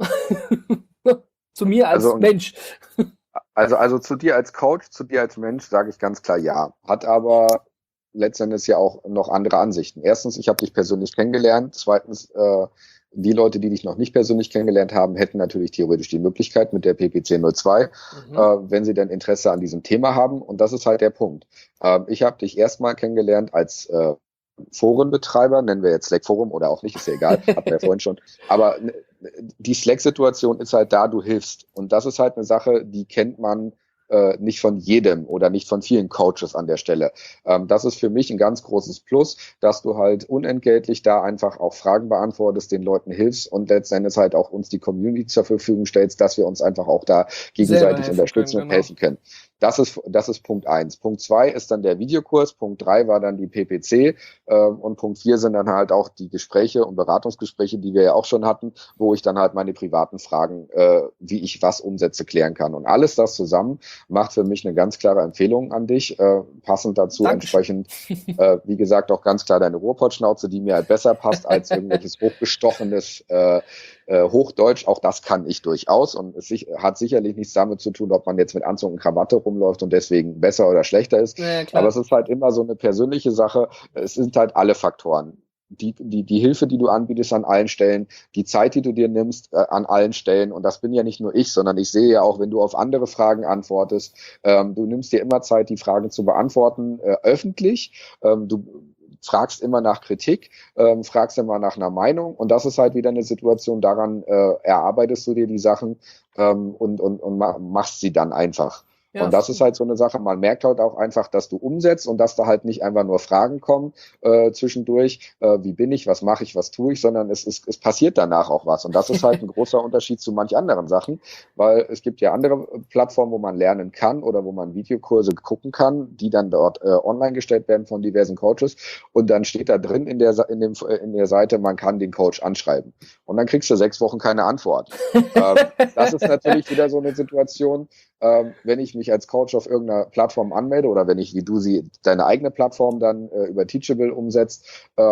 Zu mir als also, Mensch. Also, also zu dir als Coach, zu dir als Mensch sage ich ganz klar ja. Hat aber letztendlich ja auch noch andere Ansichten. Erstens, ich habe dich persönlich kennengelernt. Zweitens, äh, die Leute, die dich noch nicht persönlich kennengelernt haben, hätten natürlich theoretisch die Möglichkeit mit der P P C null zwei, mhm. äh, wenn sie denn Interesse an diesem Thema haben. Und das ist halt der Punkt. Äh, ich habe dich erstmal kennengelernt als äh, Forenbetreiber, nennen wir jetzt Slack Forum oder auch nicht, ist ja egal, hatten wir ja vorhin schon. Aber die Slack-Situation ist halt da, du hilfst. Und das ist halt eine Sache, die kennt man äh, nicht von jedem oder nicht von vielen Coaches an der Stelle. Ähm, das ist für mich ein ganz großes Plus, dass du halt unentgeltlich da einfach auch Fragen beantwortest, den Leuten hilfst und letztendlich halt auch uns die Community zur Verfügung stellst, dass wir uns einfach auch da gegenseitig unterstützen können, und genau. helfen können. Das ist, das ist Punkt eins. Punkt zwei ist dann der Videokurs. Punkt drei war dann die P P C. Ähm, und Punkt vier sind dann halt auch die Gespräche und Beratungsgespräche, die wir ja auch schon hatten, wo ich dann halt meine privaten Fragen, äh, wie ich was umsetze, klären kann. Und alles das zusammen macht für mich eine ganz klare Empfehlung an dich. Äh, passend dazu Dankeschön. Entsprechend, äh, wie gesagt, auch ganz klar deine Ruhrpottschnauze, die mir halt besser passt als irgendwelches hochgestochenes äh, äh, Hochdeutsch. Auch das kann ich durchaus. Und es sich, hat sicherlich nichts damit zu tun, ob man jetzt mit Anzug und Krawatte rumläuft und deswegen besser oder schlechter ist. Ja, aber es ist halt immer so eine persönliche Sache. Es sind halt alle Faktoren. Die, die, die Hilfe, die du anbietest an allen Stellen, die Zeit, die du dir nimmst äh, an allen Stellen. Und das bin ja nicht nur ich, sondern ich sehe ja auch, wenn du auf andere Fragen antwortest, ähm, du nimmst dir immer Zeit, die Fragen zu beantworten, äh, öffentlich. Ähm, du fragst immer nach Kritik, ähm, fragst immer nach einer Meinung. Und das ist halt wieder eine Situation, daran äh, erarbeitest du dir die Sachen ähm, und, und, und machst sie dann einfach. Ja, und das ist halt so eine Sache, man merkt halt auch einfach, dass du umsetzt und dass da halt nicht einfach nur Fragen kommen äh, zwischendurch, äh, wie bin ich, was mache ich, was tue ich, sondern es, es, es passiert danach auch was. Und das ist halt ein großer Unterschied zu manch anderen Sachen, weil es gibt ja andere Plattformen, wo man lernen kann oder wo man Videokurse gucken kann, die dann dort äh, online gestellt werden von diversen Coaches und dann steht da drin in der, in dem, in der Seite, man kann den Coach anschreiben. Und dann kriegst du sechs Wochen keine Antwort. ähm, das ist natürlich wieder so eine Situation, Ähm, wenn ich mich als Coach auf irgendeiner Plattform anmelde oder wenn ich, wie du sie, deine eigene Plattform dann äh, über Teachable umsetzt, ähm,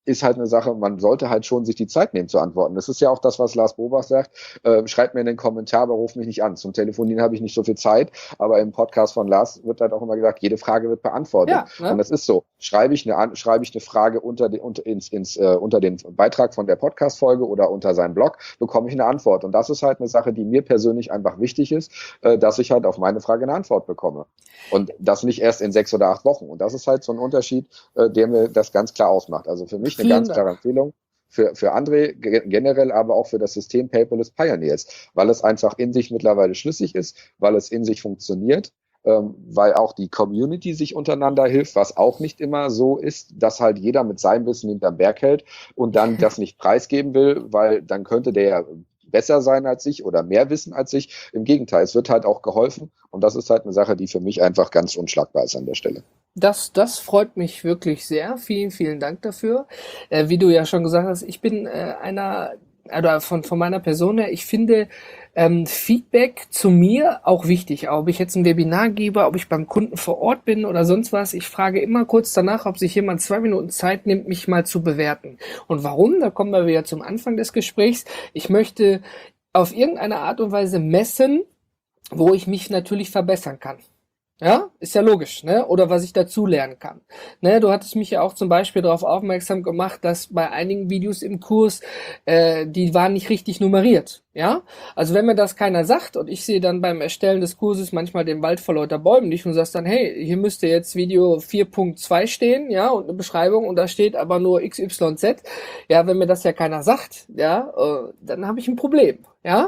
ist halt eine Sache, man sollte halt schon sich die Zeit nehmen zu antworten. Das ist ja auch das, was Lars Bobach sagt. Äh, schreibt mir in den Kommentar, aber ruf mich nicht an. Zum Telefonieren habe ich nicht so viel Zeit, aber im Podcast von Lars wird halt auch immer gesagt, jede Frage wird beantwortet. Ja, ne? Und das ist so. Schreibe ich eine, schreibe ich eine Frage unter, den, unter, ins, ins, äh, unter den Beitrag von der Podcast-Folge oder unter seinem Blog, bekomme ich eine Antwort. Und das ist halt eine Sache, die mir persönlich einfach wichtig ist, äh, dass ich halt auf meine Frage eine Antwort bekomme. Und das nicht erst in sechs oder acht Wochen. Und das ist halt so ein Unterschied, äh, der mir das ganz klar ausmacht. Also für mich eine ganz klare Empfehlung für, für André generell, aber auch für das System Paperless Pioneers, weil es einfach in sich mittlerweile schlüssig ist, weil es in sich funktioniert, ähm, weil auch die Community sich untereinander hilft, was auch nicht immer so ist, dass halt jeder mit seinem Wissen hinterm Berg hält und dann das nicht preisgeben will, weil dann könnte der ja besser sein als ich oder mehr wissen als ich. Im Gegenteil, es wird halt auch geholfen und das ist halt eine Sache, die für mich einfach ganz unschlagbar ist an der Stelle. Das, das freut mich wirklich sehr. Vielen, vielen Dank dafür. Äh, wie du ja schon gesagt hast, ich bin äh, einer, oder von, von meiner Person her, ich finde ähm, Feedback zu mir auch wichtig. Ob ich jetzt ein Webinar gebe, ob ich beim Kunden vor Ort bin oder sonst was. Ich frage immer kurz danach, ob sich jemand zwei Minuten Zeit nimmt, mich mal zu bewerten. Und warum? Da kommen wir wieder zum Anfang des Gesprächs. Ich möchte auf irgendeine Art und Weise messen, wo ich mich natürlich verbessern kann. Ja, ist ja logisch, ne? Oder was ich dazu lernen kann. Ne, du hattest mich ja auch zum Beispiel darauf aufmerksam gemacht, dass bei einigen Videos im Kurs, äh, die waren nicht richtig nummeriert. Ja, also wenn mir das keiner sagt und ich sehe dann beim Erstellen des Kurses manchmal den Wald vor lauter Bäumen nicht und sagst dann, hey, hier müsste jetzt Video vier Punkt zwei stehen, ja, und eine Beschreibung und da steht aber nur X Y Z. Ja, wenn mir das ja keiner sagt, ja, äh, dann habe ich ein Problem, ja.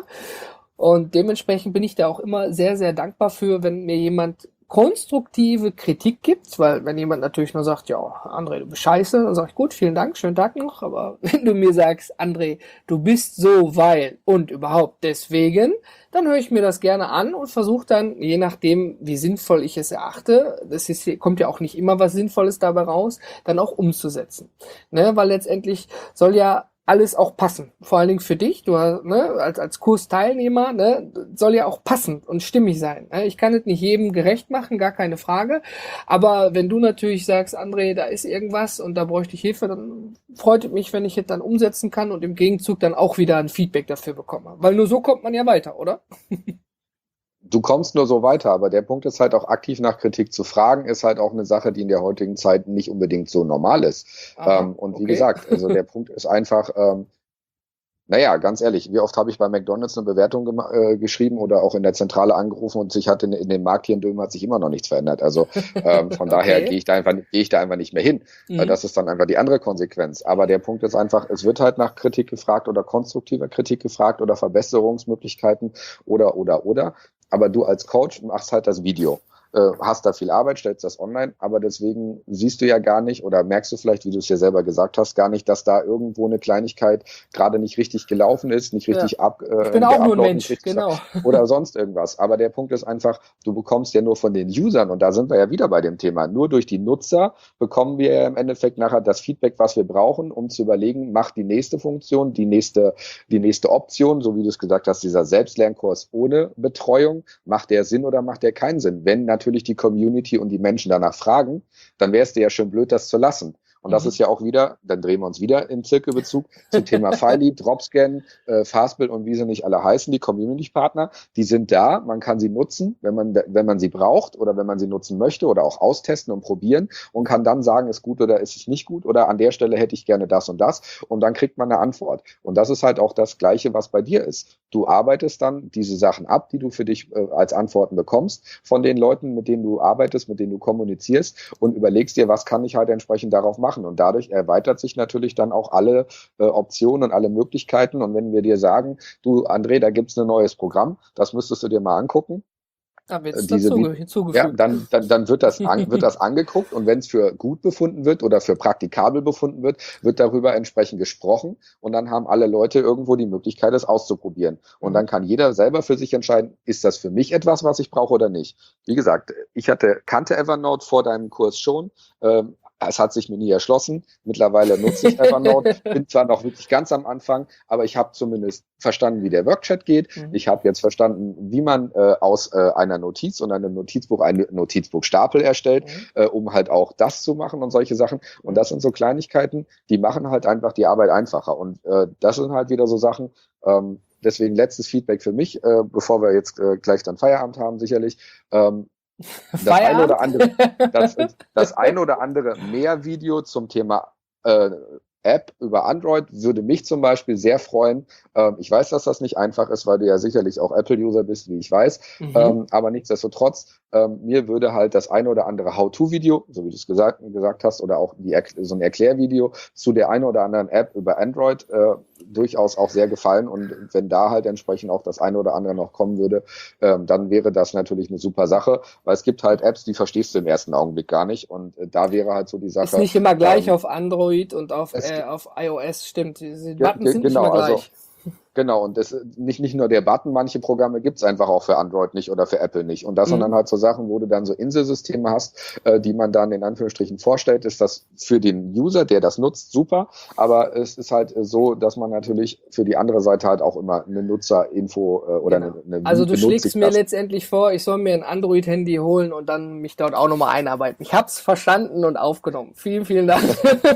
Und dementsprechend bin ich da auch immer sehr, sehr dankbar für, wenn mir jemand konstruktive Kritik gibt, weil wenn jemand natürlich nur sagt, ja, André, du bist scheiße, dann sage ich, gut, vielen Dank, schönen Tag noch, aber wenn du mir sagst, André, du bist so, weil und überhaupt deswegen, dann höre ich mir das gerne an und versuche dann, je nachdem, wie sinnvoll ich es erachte, das ist, kommt ja auch nicht immer was Sinnvolles dabei raus, dann auch umzusetzen, ne, weil letztendlich soll ja alles auch passen. Vor allen Dingen für dich, du ne, als als Kursteilnehmer, ne, soll ja auch passend und stimmig sein. Ne? Ich kann es nicht jedem gerecht machen, gar keine Frage. Aber wenn du natürlich sagst, André, da ist irgendwas und da bräuchte ich Hilfe, dann freut es mich, wenn ich es dann umsetzen kann und im Gegenzug dann auch wieder ein Feedback dafür bekomme. Weil nur so kommt man ja weiter, oder? Du kommst nur so weiter, aber der Punkt ist halt auch aktiv nach Kritik zu fragen, ist halt auch eine Sache, die in der heutigen Zeit nicht unbedingt so normal ist. Aha, ähm, und wie okay. gesagt, also der Punkt ist einfach, ähm, naja, ganz ehrlich, wie oft habe ich bei McDonald's eine Bewertung gem- äh, geschrieben oder auch in der Zentrale angerufen und sich hat in, in dem Markt hier in Dülmen hat sich immer noch nichts verändert. Also ähm, von okay. daher gehe ich da einfach gehe ich da einfach nicht mehr hin. Mhm. Äh, das ist dann einfach die andere Konsequenz. Aber der Punkt ist einfach, es wird halt nach Kritik gefragt oder konstruktiver Kritik gefragt oder Verbesserungsmöglichkeiten oder oder oder. Aber du als Coach machst halt das Video. Hast da viel Arbeit, stellst das online, aber deswegen siehst du ja gar nicht oder merkst du vielleicht, wie du es ja selber gesagt hast, gar nicht, dass da irgendwo eine Kleinigkeit gerade nicht richtig gelaufen ist, nicht richtig ja. ab. Äh, ich bin auch nur ein Mensch, genau. Oder sonst irgendwas. Aber der Punkt ist einfach, du bekommst ja nur von den Usern und da sind wir ja wieder bei dem Thema. Nur durch die Nutzer bekommen wir ja im Endeffekt nachher das Feedback, was wir brauchen, um zu überlegen, macht die nächste Funktion, die nächste, die nächste Option, so wie du es gesagt hast, dieser Selbstlernkurs ohne Betreuung, macht der Sinn oder macht der keinen Sinn? Wenn natürlich natürlich die Community und die Menschen danach fragen, dann wäre es dir ja schön blöd, das zu lassen. Und das mhm. ist ja auch wieder, dann drehen wir uns wieder im Zirkelbezug zum Thema Filey, Dropscan, äh, Fastbill und wie sie nicht alle heißen, die Community-Partner, die sind da, man kann sie nutzen, wenn man wenn man sie braucht oder wenn man sie nutzen möchte oder auch austesten und probieren und kann dann sagen, ist gut oder ist es nicht gut oder an der Stelle hätte ich gerne das und das und dann kriegt man eine Antwort. Und das ist halt auch das Gleiche, was bei dir ist. Du arbeitest dann diese Sachen ab, die du für dich äh, als Antworten bekommst von den Leuten, mit denen du arbeitest, mit denen du kommunizierst und überlegst dir, was kann ich halt entsprechend darauf machen. Und dadurch erweitert sich natürlich dann auch alle äh, Optionen und alle Möglichkeiten. Und wenn wir dir sagen, du André, da gibt's ein neues Programm, das müsstest du dir mal angucken. Da wird's dazu hinzugefügt. Ja, dann, dann, dann wird das, an, wird das angeguckt und wenn es für gut befunden wird oder für praktikabel befunden wird, wird darüber entsprechend gesprochen und dann haben alle Leute irgendwo die Möglichkeit, es auszuprobieren. Und dann kann jeder selber für sich entscheiden, ist das für mich etwas, was ich brauche oder nicht. Wie gesagt, ich hatte kannte Evernote vor deinem Kurs schon, ähm, es hat sich mir nie erschlossen. Mittlerweile nutze ich Evernote, bin zwar noch wirklich ganz am Anfang, aber ich habe zumindest verstanden, wie der Workchat geht. Mhm. Ich habe jetzt verstanden, wie man äh, aus äh, einer Notiz und einem Notizbuch einen Notizbuchstapel erstellt, mhm. äh, um halt auch das zu machen und solche Sachen. Und das sind so Kleinigkeiten, die machen halt einfach die Arbeit einfacher. Und äh, das sind halt wieder so Sachen, ähm, deswegen letztes Feedback für mich, äh, bevor wir jetzt äh, gleich dann Feierabend haben, sicherlich. Ähm, das ein oder andere, das, das ein oder andere Mehr-Video zum Thema äh, App über Android würde mich zum Beispiel sehr freuen. Ähm, ich weiß, dass das nicht einfach ist, weil du ja sicherlich auch Apple-User bist, wie ich weiß. Mhm. Ähm, aber nichtsdestotrotz, ähm, mir würde halt das ein oder andere How-To-Video, so wie du es gesagt, gesagt hast, oder auch die, so ein Erklärvideo zu der einen oder anderen App über Android äh, durchaus auch sehr gefallen. Und wenn da halt entsprechend auch das eine oder andere noch kommen würde, ähm, dann wäre das natürlich eine super Sache, weil es gibt halt Apps, die verstehst du im ersten Augenblick gar nicht. Und äh, da wäre halt so die Sache. Ist nicht immer gleich ähm, auf Android und auf, äh, auf iOS, stimmt. Diese Buttons sind genau, nicht immer gleich. Also, Genau, und das nicht nicht nur der Button, manche Programme gibt's einfach auch für Android nicht oder für Apple nicht. Und das mhm. sind dann halt so Sachen, wo du dann so Inselsysteme hast, äh, die man dann in Anführungsstrichen vorstellt, ist das für den User, der das nutzt, super. Aber es ist halt so, dass man natürlich für die andere Seite halt auch immer eine Nutzerinfo äh, oder genau. eine, eine Also du schlägst mir letztendlich vor, ich soll mir ein Android-Handy holen und dann mich dort auch nochmal einarbeiten. Ich hab's verstanden und aufgenommen. Vielen, vielen Dank.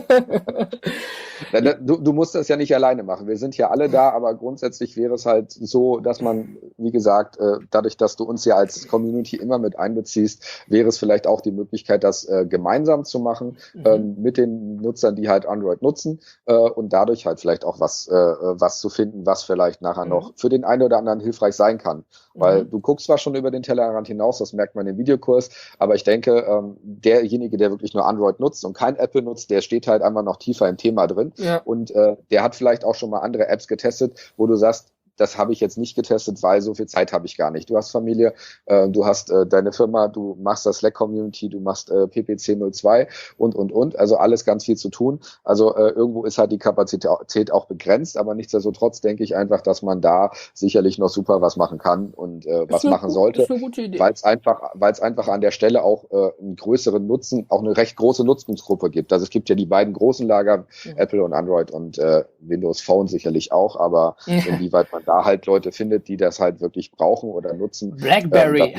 Du, du musst das ja nicht alleine machen. Wir sind ja alle da, aber grundsätzlich wäre es halt so, dass man, wie gesagt, dadurch, dass du uns ja als Community immer mit einbeziehst, wäre es vielleicht auch die Möglichkeit, das gemeinsam zu machen mhm. mit den Nutzern, die halt Android nutzen und dadurch halt vielleicht auch was, was zu finden, was vielleicht nachher mhm. noch für den einen oder anderen hilfreich sein kann. Weil mhm. du guckst zwar schon über den Tellerrand hinaus, das merkt man im Videokurs, aber ich denke, derjenige, der wirklich nur Android nutzt und kein Apple nutzt, der steht halt einfach noch tiefer im Thema drin. Ja. Und äh, der hat vielleicht auch schon mal andere Apps getestet, wo du sagst, das habe ich jetzt nicht getestet, weil so viel Zeit habe ich gar nicht. Du hast Familie, äh, du hast äh, deine Firma, du machst das Slack-Community, du machst äh, P P C null zwei und, und, und. Also alles ganz viel zu tun. Also äh, irgendwo ist halt die Kapazität auch begrenzt, aber nichtsdestotrotz denke ich einfach, dass man da sicherlich noch super was machen kann und äh, was machen gut, sollte, weil es einfach, weil es einfach an der Stelle auch äh, einen größeren Nutzen, auch eine recht große Nutzungsgruppe gibt. Also es gibt ja die beiden großen Lager, ja. Apple und Android und äh, Windows Phone sicherlich auch, aber ja. inwieweit man da halt Leute findet, die das halt wirklich brauchen oder nutzen. BlackBerry.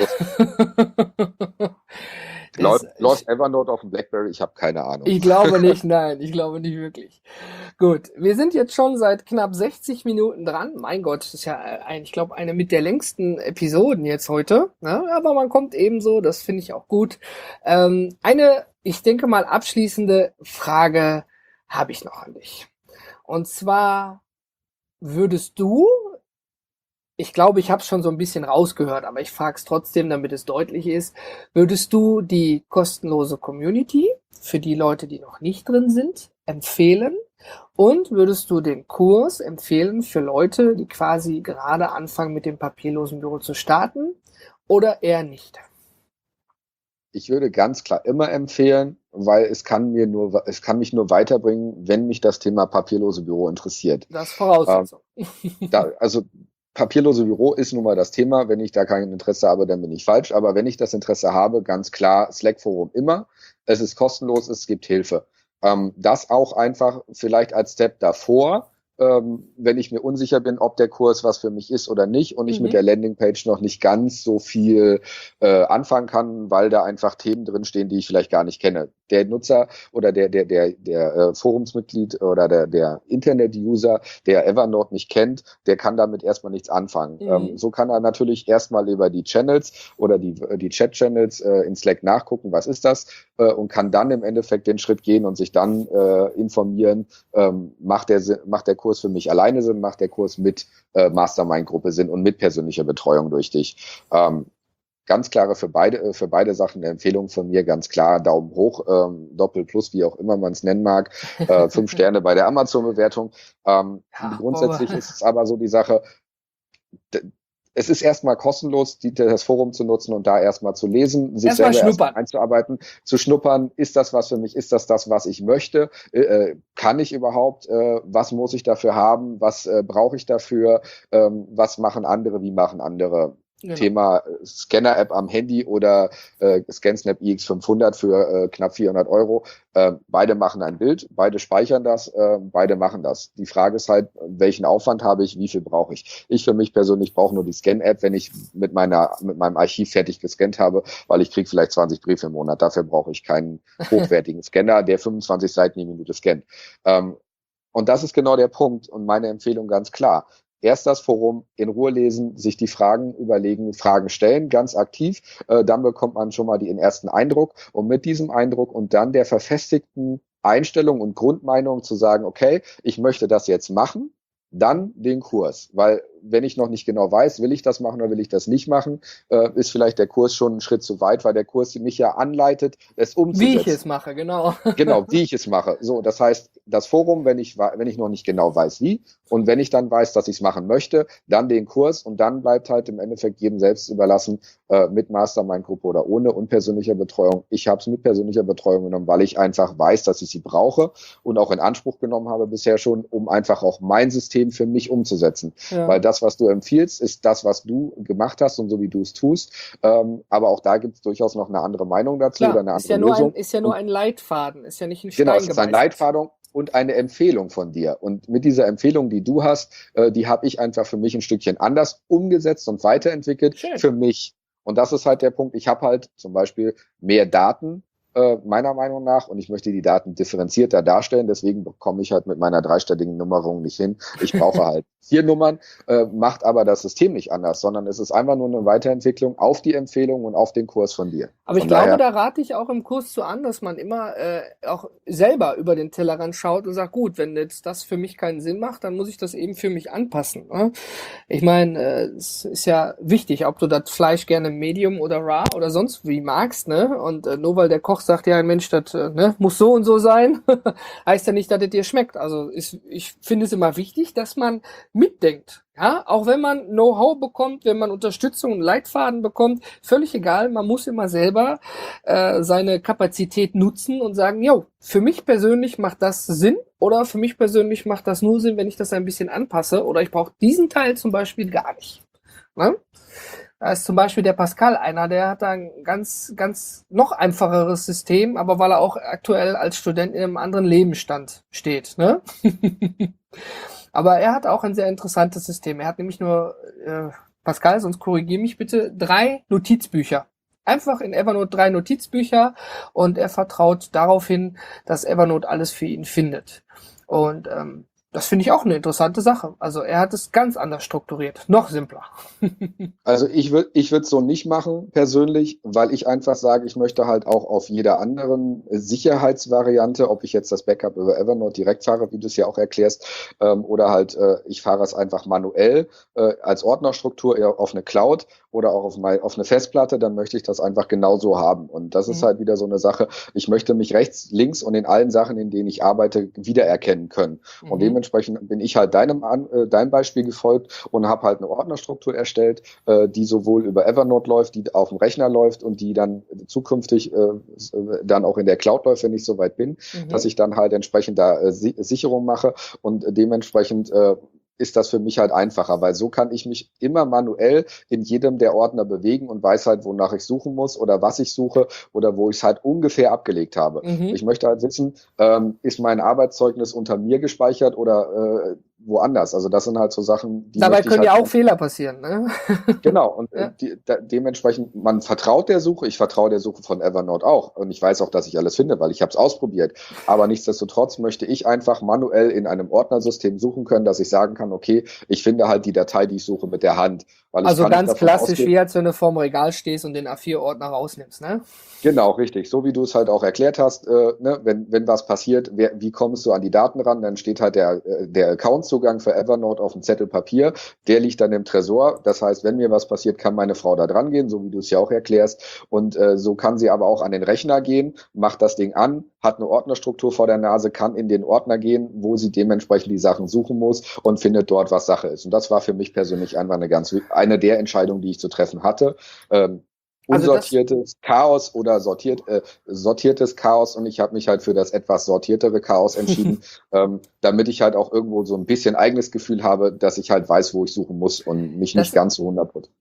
Ähm, läuft, läuft Evernote auf dem BlackBerry? Ich habe keine Ahnung. Ich glaube nicht, nein, ich glaube nicht wirklich. Gut, wir sind jetzt schon seit knapp sechzig Minuten dran. Mein Gott, das ist ja, ein, ich glaube, eine mit der längsten Episoden jetzt heute. Ne? Aber man kommt ebenso, das finde ich auch gut. Ähm, eine, ich denke mal, abschließende Frage habe ich noch an dich. Und zwar würdest du, ich glaube, ich habe es schon so ein bisschen rausgehört, aber ich frage es trotzdem, damit es deutlich ist. Würdest du die kostenlose Community für die Leute, die noch nicht drin sind, empfehlen? Und würdest du den Kurs empfehlen für Leute, die quasi gerade anfangen, mit dem papierlosen Büro zu starten? Oder eher nicht? Ich würde ganz klar immer empfehlen, weil es kann mir nur, es kann mich nur weiterbringen, wenn mich das Thema papierlose Büro interessiert. Das ist Voraussetzung. Ähm, da, also papierlose Büro ist nun mal das Thema. Wenn ich da kein Interesse habe, dann bin ich falsch. Aber wenn ich das Interesse habe, ganz klar, Slack-Forum immer. Es ist kostenlos, es gibt Hilfe. Ähm, das auch einfach vielleicht als Step davor, ähm, wenn ich mir unsicher bin, ob der Kurs was für mich ist oder nicht und ich mhm. mit der Landingpage noch nicht ganz so viel äh, anfangen kann, weil da einfach Themen drinstehen, die ich vielleicht gar nicht kenne. Der Nutzer oder der der der der äh, Forumsmitglied oder der der Internet-User, der Evernote nicht kennt, der kann damit erstmal nichts anfangen. Mhm. Ähm, so kann er natürlich erstmal über die Channels oder die die Chat-Channels äh, in Slack nachgucken, was ist das, äh, und kann dann im Endeffekt den Schritt gehen und sich dann äh, informieren, ähm, macht der macht der Kurs für mich alleine Sinn, macht der Kurs mit äh, Mastermind-Gruppe Sinn und mit persönlicher Betreuung durch dich. Ähm, Ganz klare für beide, für beide Sachen eine Empfehlung von mir, ganz klar, Daumen hoch, ähm, Doppel Plus, wie auch immer man es nennen mag, äh, fünf Sterne bei der Amazon-Bewertung. Ähm, ja, grundsätzlich oh. ist es aber so die Sache, d- es ist erstmal kostenlos, die, das Forum zu nutzen und da erstmal zu lesen, sich erstmal selber erstmal einzuarbeiten, zu schnuppern, ist das was für mich, ist das das, was ich möchte, äh, kann ich überhaupt, äh, was muss ich dafür haben, was äh, brauche ich dafür, ähm, was machen andere, wie machen andere. Genau. Thema Scanner-App am Handy oder äh, ScanSnap I X fünfhundert für äh, knapp vierhundert Euro. Äh, beide machen ein Bild, beide speichern das, äh, beide machen das. Die Frage ist halt, welchen Aufwand habe ich, wie viel brauche ich? Ich für mich persönlich brauche nur die Scan-App, wenn ich mit meiner mit meinem Archiv fertig gescannt habe, weil ich kriege vielleicht zwanzig Briefe im Monat. Dafür brauche ich keinen hochwertigen Scanner, der fünfundzwanzig Seiten die Minute scannt. Ähm, und das ist genau der Punkt und meine Empfehlung ganz klar. Erst das Forum in Ruhe lesen, sich die Fragen überlegen, Fragen stellen, ganz aktiv. Äh, dann bekommt man schon mal den ersten Eindruck. Und mit diesem Eindruck und dann der verfestigten Einstellung und Grundmeinung zu sagen, okay, ich möchte das jetzt machen, dann den Kurs. Weil wenn ich noch nicht genau weiß, will ich das machen oder will ich das nicht machen, äh, ist vielleicht der Kurs schon einen Schritt zu weit, weil der Kurs mich ja anleitet, es umzusetzen. Wie ich es mache, genau. Genau, wie ich es mache. So, das heißt, das Forum, wenn ich wenn ich noch nicht genau weiß, wie, und wenn ich dann weiß, dass ich es machen möchte, dann den Kurs und dann bleibt halt im Endeffekt jedem selbst überlassen, äh, mit Mastermind-Gruppe oder ohne und persönlicher Betreuung. Ich habe es mit persönlicher Betreuung genommen, weil ich einfach weiß, dass ich sie brauche und auch in Anspruch genommen habe bisher schon, um einfach auch mein System für mich umzusetzen. Ja. Weil das, was du empfiehlst, ist das, was du gemacht hast und so wie du es tust. Ähm, aber auch da gibt es durchaus noch eine andere Meinung dazu. Klar, oder eine andere ist ja nur Lösung. Ein, ist ja nur ein Leitfaden, ist ja nicht ein Stein Genau, es ist ein Leitfaden und eine Empfehlung von dir. Und mit dieser Empfehlung, die du hast, äh, die habe ich einfach für mich ein Stückchen anders umgesetzt und weiterentwickelt. Schön. Für mich. Und das ist halt der Punkt. Ich habe halt zum Beispiel mehr Daten, äh, meiner Meinung nach, und ich möchte die Daten differenzierter darstellen. Deswegen bekomme ich halt mit meiner dreistelligen Nummerung nicht hin. Ich brauche halt vier Nummern, äh, macht aber das System nicht anders, sondern es ist einfach nur eine Weiterentwicklung auf die Empfehlung und auf den Kurs von dir. Aber von ich glaube, da rate ich auch im Kurs zu an, dass man immer äh, auch selber über den Tellerrand schaut und sagt, gut, wenn jetzt das für mich keinen Sinn macht, dann muss ich das eben für mich anpassen. Ne? Ich meine, äh, es ist ja wichtig, ob du das Fleisch gerne Medium oder Raw oder sonst wie magst, ne? Und äh, nur weil der Koch sagt, ja Mensch, das äh, ne, muss so und so sein, heißt ja nicht, dass es dir schmeckt. Also ist, ich finde es immer wichtig, dass man mitdenkt. Ja, auch wenn man Know-how bekommt, wenn man Unterstützung und Leitfaden bekommt, völlig egal, man muss immer selber äh, seine Kapazität nutzen und sagen, jo, für mich persönlich macht das Sinn oder für mich persönlich macht das nur Sinn, wenn ich das ein bisschen anpasse oder ich brauche diesen Teil zum Beispiel gar nicht. Ne? Da ist zum Beispiel der Pascal einer, der hat da ein ganz, ganz noch einfacheres System, aber weil er auch aktuell als Student in einem anderen Lebensstand steht. Ne? Aber er hat auch ein sehr interessantes System. Er hat nämlich nur, äh, Pascal, sonst korrigiere mich bitte, drei Notizbücher. Einfach in Evernote drei Notizbücher und er vertraut darauf hin, dass Evernote alles für ihn findet. Und ähm, das finde ich auch eine interessante Sache. Also er hat es ganz anders strukturiert, noch simpler. Also ich würde ich würde es so nicht machen persönlich, weil ich einfach sage, ich möchte halt auch auf jeder anderen Sicherheitsvariante, ob ich jetzt das Backup über Evernote direkt fahre, wie du es ja auch erklärst, ähm, oder halt äh, ich fahre es einfach manuell äh, als Ordnerstruktur eher auf eine Cloud oder auch auf, mein, auf eine Festplatte, dann möchte ich das einfach genauso haben. Und das ist mhm. halt wieder so eine Sache, ich möchte mich rechts, links und in allen Sachen, in denen ich arbeite, wiedererkennen können. Mhm. Und dementsprechend bin ich halt deinem, äh, deinem Beispiel gefolgt und habe halt eine Ordnerstruktur erstellt, äh, die sowohl über Evernote läuft, die auf dem Rechner läuft und die dann zukünftig äh, dann auch in der Cloud läuft, wenn ich soweit bin, mhm. dass ich dann halt entsprechend da äh, Sicherung mache und dementsprechend äh, ist das für mich halt einfacher, weil so kann ich mich immer manuell in jedem der Ordner bewegen und weiß halt, wonach ich suchen muss oder was ich suche oder wo ich es halt ungefähr abgelegt habe. Mhm. Ich möchte halt wissen, ähm, ist mein Arbeitszeugnis unter mir gespeichert oder äh, woanders. Also das sind halt so Sachen, die dabei können halt ja auch Fehler passieren, ne? Genau, und ja. die, da, dementsprechend, man vertraut der Suche, ich vertraue der Suche von Evernote auch und ich weiß auch, dass ich alles finde, weil ich habe es ausprobiert, aber nichtsdestotrotz möchte ich einfach manuell in einem Ordnersystem suchen können, dass ich sagen kann, okay, ich finde halt die Datei, die ich suche, mit der Hand. Weil also ich ganz klassisch, ausgehen, wie als wenn du vorm Regal stehst und den A vier Ordner rausnimmst, ne? Genau, richtig. So wie du es halt auch erklärt hast, äh, ne, wenn wenn was passiert, wer, wie kommst du an die Daten ran? Dann steht halt der der Accountzugang für Evernote auf dem Zettel Papier. Der liegt dann im Tresor. Das heißt, wenn mir was passiert, kann meine Frau da dran gehen, so wie du es ja auch erklärst. Und äh, so kann sie aber auch an den Rechner gehen, macht das Ding an, hat eine Ordnerstruktur vor der Nase, kann in den Ordner gehen, wo sie dementsprechend die Sachen suchen muss und findet dort, was Sache ist. Und das war für mich persönlich einfach eine ganz eine der Entscheidungen, die ich zu treffen hatte. Ähm, unsortiertes also Chaos oder sortiert äh, sortiertes Chaos und ich habe mich halt für das etwas sortiertere Chaos entschieden, ähm, damit ich halt auch irgendwo so ein bisschen eigenes Gefühl habe, dass ich halt weiß, wo ich suchen muss und mich das, nicht ganz so hundert Prozent.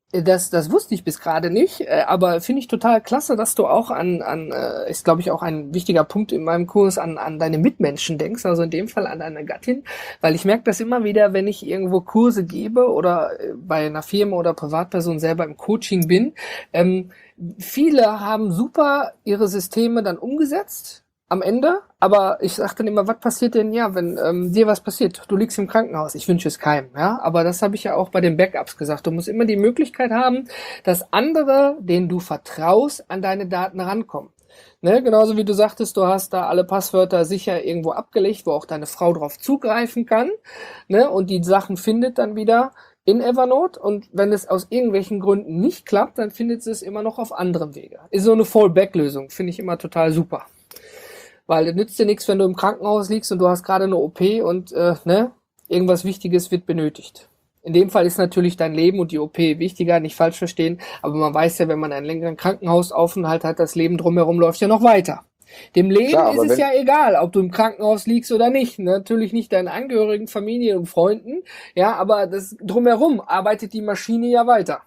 Das, das wusste ich bis gerade nicht, äh, aber finde ich total klasse, dass du auch an, an äh, ist glaube ich auch ein wichtiger Punkt in meinem Kurs, an, an deine Mitmenschen denkst, also in dem Fall an deine Gattin, weil ich merke das immer wieder, wenn ich irgendwo Kurse gebe oder bei einer Firma oder Privatperson selber im Coaching bin. Ähm, viele haben super ihre Systeme dann umgesetzt am Ende, aber ich sage dann immer, was passiert denn, ja, wenn ähm, dir was passiert? Du liegst im Krankenhaus, ich wünsche es keinem, ja, aber das habe ich ja auch bei den Backups gesagt. Du musst immer die Möglichkeit haben, dass andere, denen du vertraust, an deine Daten rankommen. Ne, genauso wie du sagtest, du hast da alle Passwörter sicher irgendwo abgelegt, wo auch deine Frau drauf zugreifen kann, ne, und die Sachen findet dann wieder in Evernote, und wenn es aus irgendwelchen Gründen nicht klappt, dann findet sie es immer noch auf anderem Wege. Ist so eine Fallback-Lösung, finde ich immer total super. Weil es nützt dir nichts, wenn du im Krankenhaus liegst und du hast gerade eine O P und äh, ne, irgendwas Wichtiges wird benötigt. In dem Fall ist natürlich dein Leben und die O P wichtiger, nicht falsch verstehen, aber man weiß ja, wenn man einen längeren Krankenhausaufenthalt hat, das Leben drumherum läuft ja noch weiter. Dem Leben Klar, ist es ja egal, ob du im Krankenhaus liegst oder nicht. Natürlich nicht deinen Angehörigen, Familie und Freunden, ja, aber das drumherum arbeitet die Maschine ja weiter.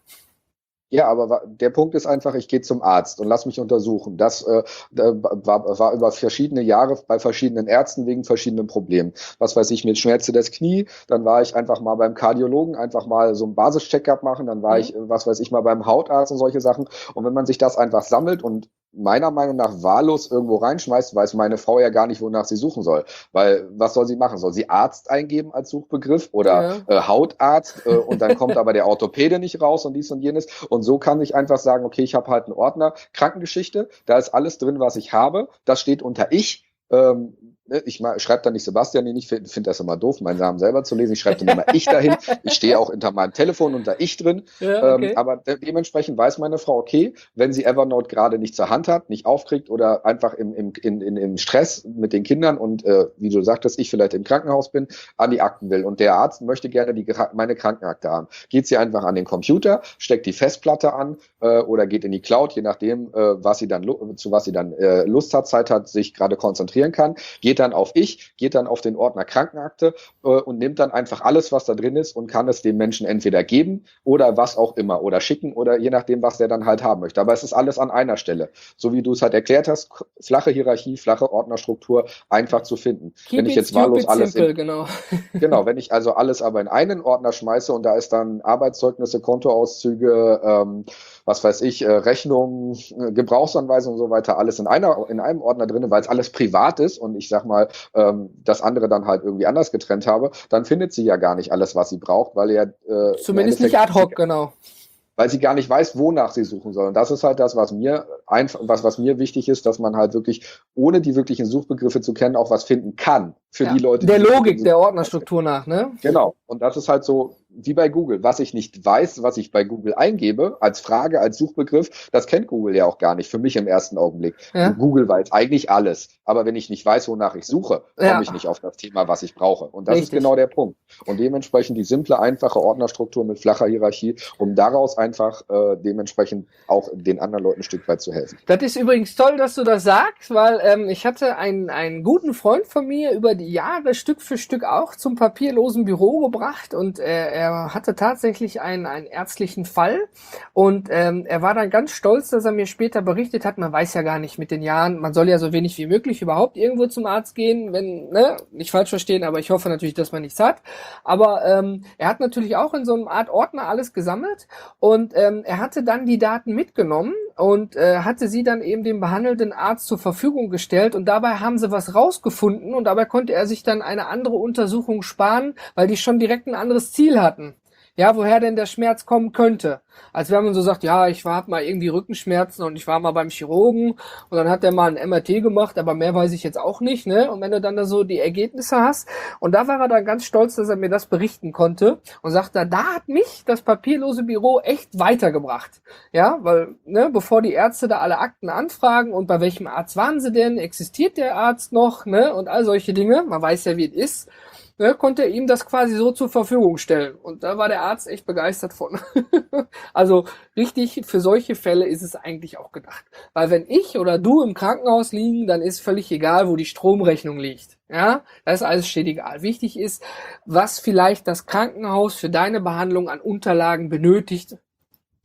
Ja, aber der Punkt ist einfach, ich gehe zum Arzt und lass mich untersuchen. Das äh, war, war über verschiedene Jahre bei verschiedenen Ärzten wegen verschiedenen Problemen. Was weiß ich, mir schmerzte das Knie, dann war ich einfach mal beim Kardiologen, einfach mal so ein Basis-Check-up machen, dann war mhm. ich, was weiß ich, mal beim Hautarzt und solche Sachen. Und wenn man sich das einfach sammelt und meiner Meinung nach wahllos irgendwo reinschmeißt, weiß meine Frau ja gar nicht, wonach sie suchen soll. Weil, was soll sie machen? Soll sie Arzt eingeben als Suchbegriff oder ja. äh, Hautarzt äh, und dann kommt aber der Orthopäde nicht raus und dies und jenes. Und so kann ich einfach sagen, okay, ich habe halt einen Ordner Krankengeschichte, da ist alles drin, was ich habe. Das steht unter Ich. Ähm, Ich schreibe da nicht Sebastian hin, ich finde find das immer doof, meinen Namen selber zu lesen. Ich schreibe dann immer Ich dahin. Ich stehe auch hinter meinem Telefon unter Ich drin. Ja, okay. ähm, aber de- dementsprechend weiß meine Frau, okay, wenn sie Evernote gerade nicht zur Hand hat, nicht aufkriegt oder einfach im, im, in, in, im Stress mit den Kindern und äh, wie du sagtest, ich vielleicht im Krankenhaus bin, an die Akten will. Und der Arzt möchte gerne die, meine Krankenakte haben. Geht sie einfach an den Computer, steckt die Festplatte an äh, oder geht in die Cloud, je nachdem, äh, was sie dann zu was sie dann äh, Lust hat, Zeit hat, sich gerade konzentrieren kann. Geht dann auf Ich, geht dann auf den Ordner Krankenakte äh, und nimmt dann einfach alles, was da drin ist und kann es dem Menschen entweder geben oder was auch immer oder schicken oder je nachdem, was der dann halt haben möchte. Aber es ist alles an einer Stelle. So wie du es halt erklärt hast, flache Hierarchie, flache Ordnerstruktur, einfach zu finden. Keep wenn ich jetzt wahllos alles simple, in, genau. genau, wenn ich also alles aber in einen Ordner schmeiße und da ist dann Arbeitszeugnisse, Kontoauszüge, ähm, was weiß ich, äh, Rechnungen, äh, Gebrauchsanweisungen und so weiter, alles in einer in einem Ordner drin, weil es alles privat ist und ich sag mal, ähm, das andere dann halt irgendwie anders getrennt habe, dann findet sie ja gar nicht alles, was sie braucht, weil er äh, zumindest nicht ad hoc, genau. Weil sie gar nicht weiß, wonach sie suchen soll. Und das ist halt das, was mir einfach, was, was mir wichtig ist, dass man halt wirklich, ohne die wirklichen Suchbegriffe zu kennen, auch was finden kann. Für ja, die Leute. Der Logik, der Ordnerstruktur nach, ne? Genau. Und das ist halt so, wie bei Google. Was ich nicht weiß, was ich bei Google eingebe, als Frage, als Suchbegriff, das kennt Google ja auch gar nicht, für mich im ersten Augenblick. Ja. Google weiß eigentlich alles. Aber wenn ich nicht weiß, wonach ich suche, komme ja. ich nicht auf das Thema, was ich brauche. Und das Richtig. Ist genau der Punkt. Und dementsprechend die simple, einfache Ordnerstruktur mit flacher Hierarchie, um daraus einfach äh, dementsprechend auch den anderen Leuten ein Stück weit zu helfen. Das ist übrigens toll, dass du das sagst, weil ähm, ich hatte einen, einen guten Freund von mir über die Jahre Stück für Stück auch zum papierlosen Büro gebracht und äh, er hatte tatsächlich einen, einen ärztlichen Fall und ähm, er war dann ganz stolz, dass er mir später berichtet hat, man weiß ja gar nicht mit den Jahren, man soll ja so wenig wie möglich überhaupt irgendwo zum Arzt gehen, wenn, ne, nicht falsch verstehen, aber ich hoffe natürlich, dass man nichts hat, aber ähm, er hat natürlich auch in so einer Art Ordner alles gesammelt und ähm, er hatte dann die Daten mitgenommen und äh, hatte sie dann eben dem behandelnden Arzt zur Verfügung gestellt und dabei haben sie was rausgefunden und dabei konnte er sich dann eine andere Untersuchung sparen, weil die schon direkt ein anderes Ziel hatten. Ja, woher denn der Schmerz kommen könnte. Als wenn man so sagt, ja, ich war hab mal irgendwie Rückenschmerzen und ich war mal beim Chirurgen und dann hat der mal ein M R T gemacht, aber mehr weiß ich jetzt auch nicht, ne? Und wenn du dann da so die Ergebnisse hast und da war er dann ganz stolz, dass er mir das berichten konnte und sagte, da hat mich das papierlose Büro echt weitergebracht. Ja, weil, ne, bevor die Ärzte da alle Akten anfragen und bei welchem Arzt waren sie denn, existiert der Arzt noch, ne? Und all solche Dinge, man weiß ja, wie es ist. Ne, konnte er ihm das quasi so zur Verfügung stellen. Und da war der Arzt echt begeistert von. Also richtig, für solche Fälle ist es eigentlich auch gedacht. Weil wenn ich oder du im Krankenhaus liegen, dann ist völlig egal, wo die Stromrechnung liegt. Ja, das ist alles steht egal. Wichtig ist, was vielleicht das Krankenhaus für deine Behandlung an Unterlagen benötigt.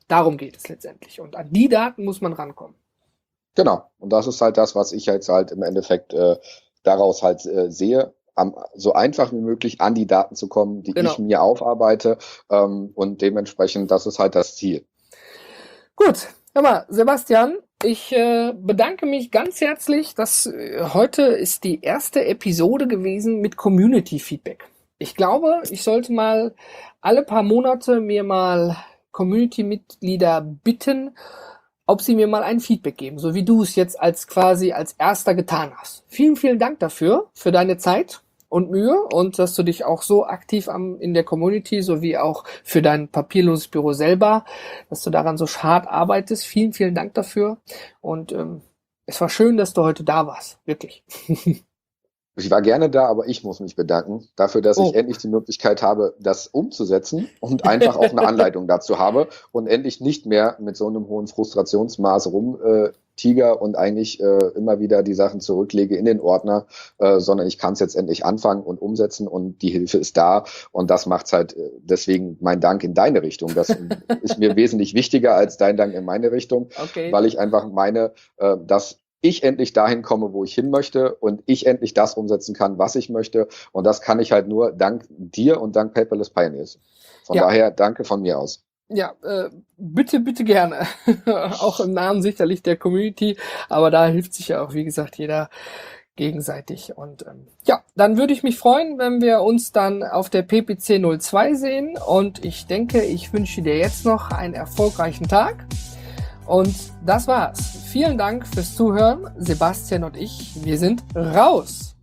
Darum geht es letztendlich. Und an die Daten muss man rankommen. Genau. Und das ist halt das, was ich jetzt halt im Endeffekt äh, daraus halt äh, sehe. Am, so einfach wie möglich an die Daten zu kommen, die genau. ich mir aufarbeite. Ähm, und dementsprechend, das ist halt das Ziel. Gut. Hör mal, Sebastian, ich äh, bedanke mich ganz herzlich. Das äh, heute ist die erste Episode gewesen mit Community Feedback. Ich glaube, ich sollte mal alle paar Monate mir mal Community-Mitglieder bitten, ob sie mir mal ein Feedback geben, so wie du es jetzt als quasi als erster getan hast. Vielen, vielen Dank dafür, für deine Zeit und Mühe und dass du dich auch so aktiv am, in der Community sowie auch für dein papierloses Büro selber, dass du daran so hart arbeitest. Vielen, vielen Dank dafür und ähm, es war schön, dass du heute da warst, wirklich. Ich war gerne da, aber ich muss mich bedanken dafür, dass oh. ich endlich die Möglichkeit habe, das umzusetzen und einfach auch eine Anleitung dazu habe und endlich nicht mehr mit so einem hohen Frustrationsmaß rum äh, tiger und eigentlich äh, immer wieder die Sachen zurücklege in den Ordner, äh, sondern ich kann es jetzt endlich anfangen und umsetzen und die Hilfe ist da und das macht's halt äh, deswegen mein Dank in deine Richtung. Das ist mir wesentlich wichtiger als dein Dank in meine Richtung, okay. weil ich einfach meine, äh, dass ich endlich dahin komme, wo ich hin möchte und ich endlich das umsetzen kann, was ich möchte. Und das kann ich halt nur dank dir und dank Paperless Pioneers. Von ja. daher danke von mir aus. Ja, äh, bitte, bitte gerne. Auch im Namen sicherlich der Community. Aber da hilft sich ja auch, wie gesagt, jeder gegenseitig. Und ähm, ja, dann würde ich mich freuen, wenn wir uns dann auf der P P C null zwei sehen. Und ich denke, ich wünsche dir jetzt noch einen erfolgreichen Tag. Und das war's. Vielen Dank fürs Zuhören. Sebastian und ich, wir sind raus.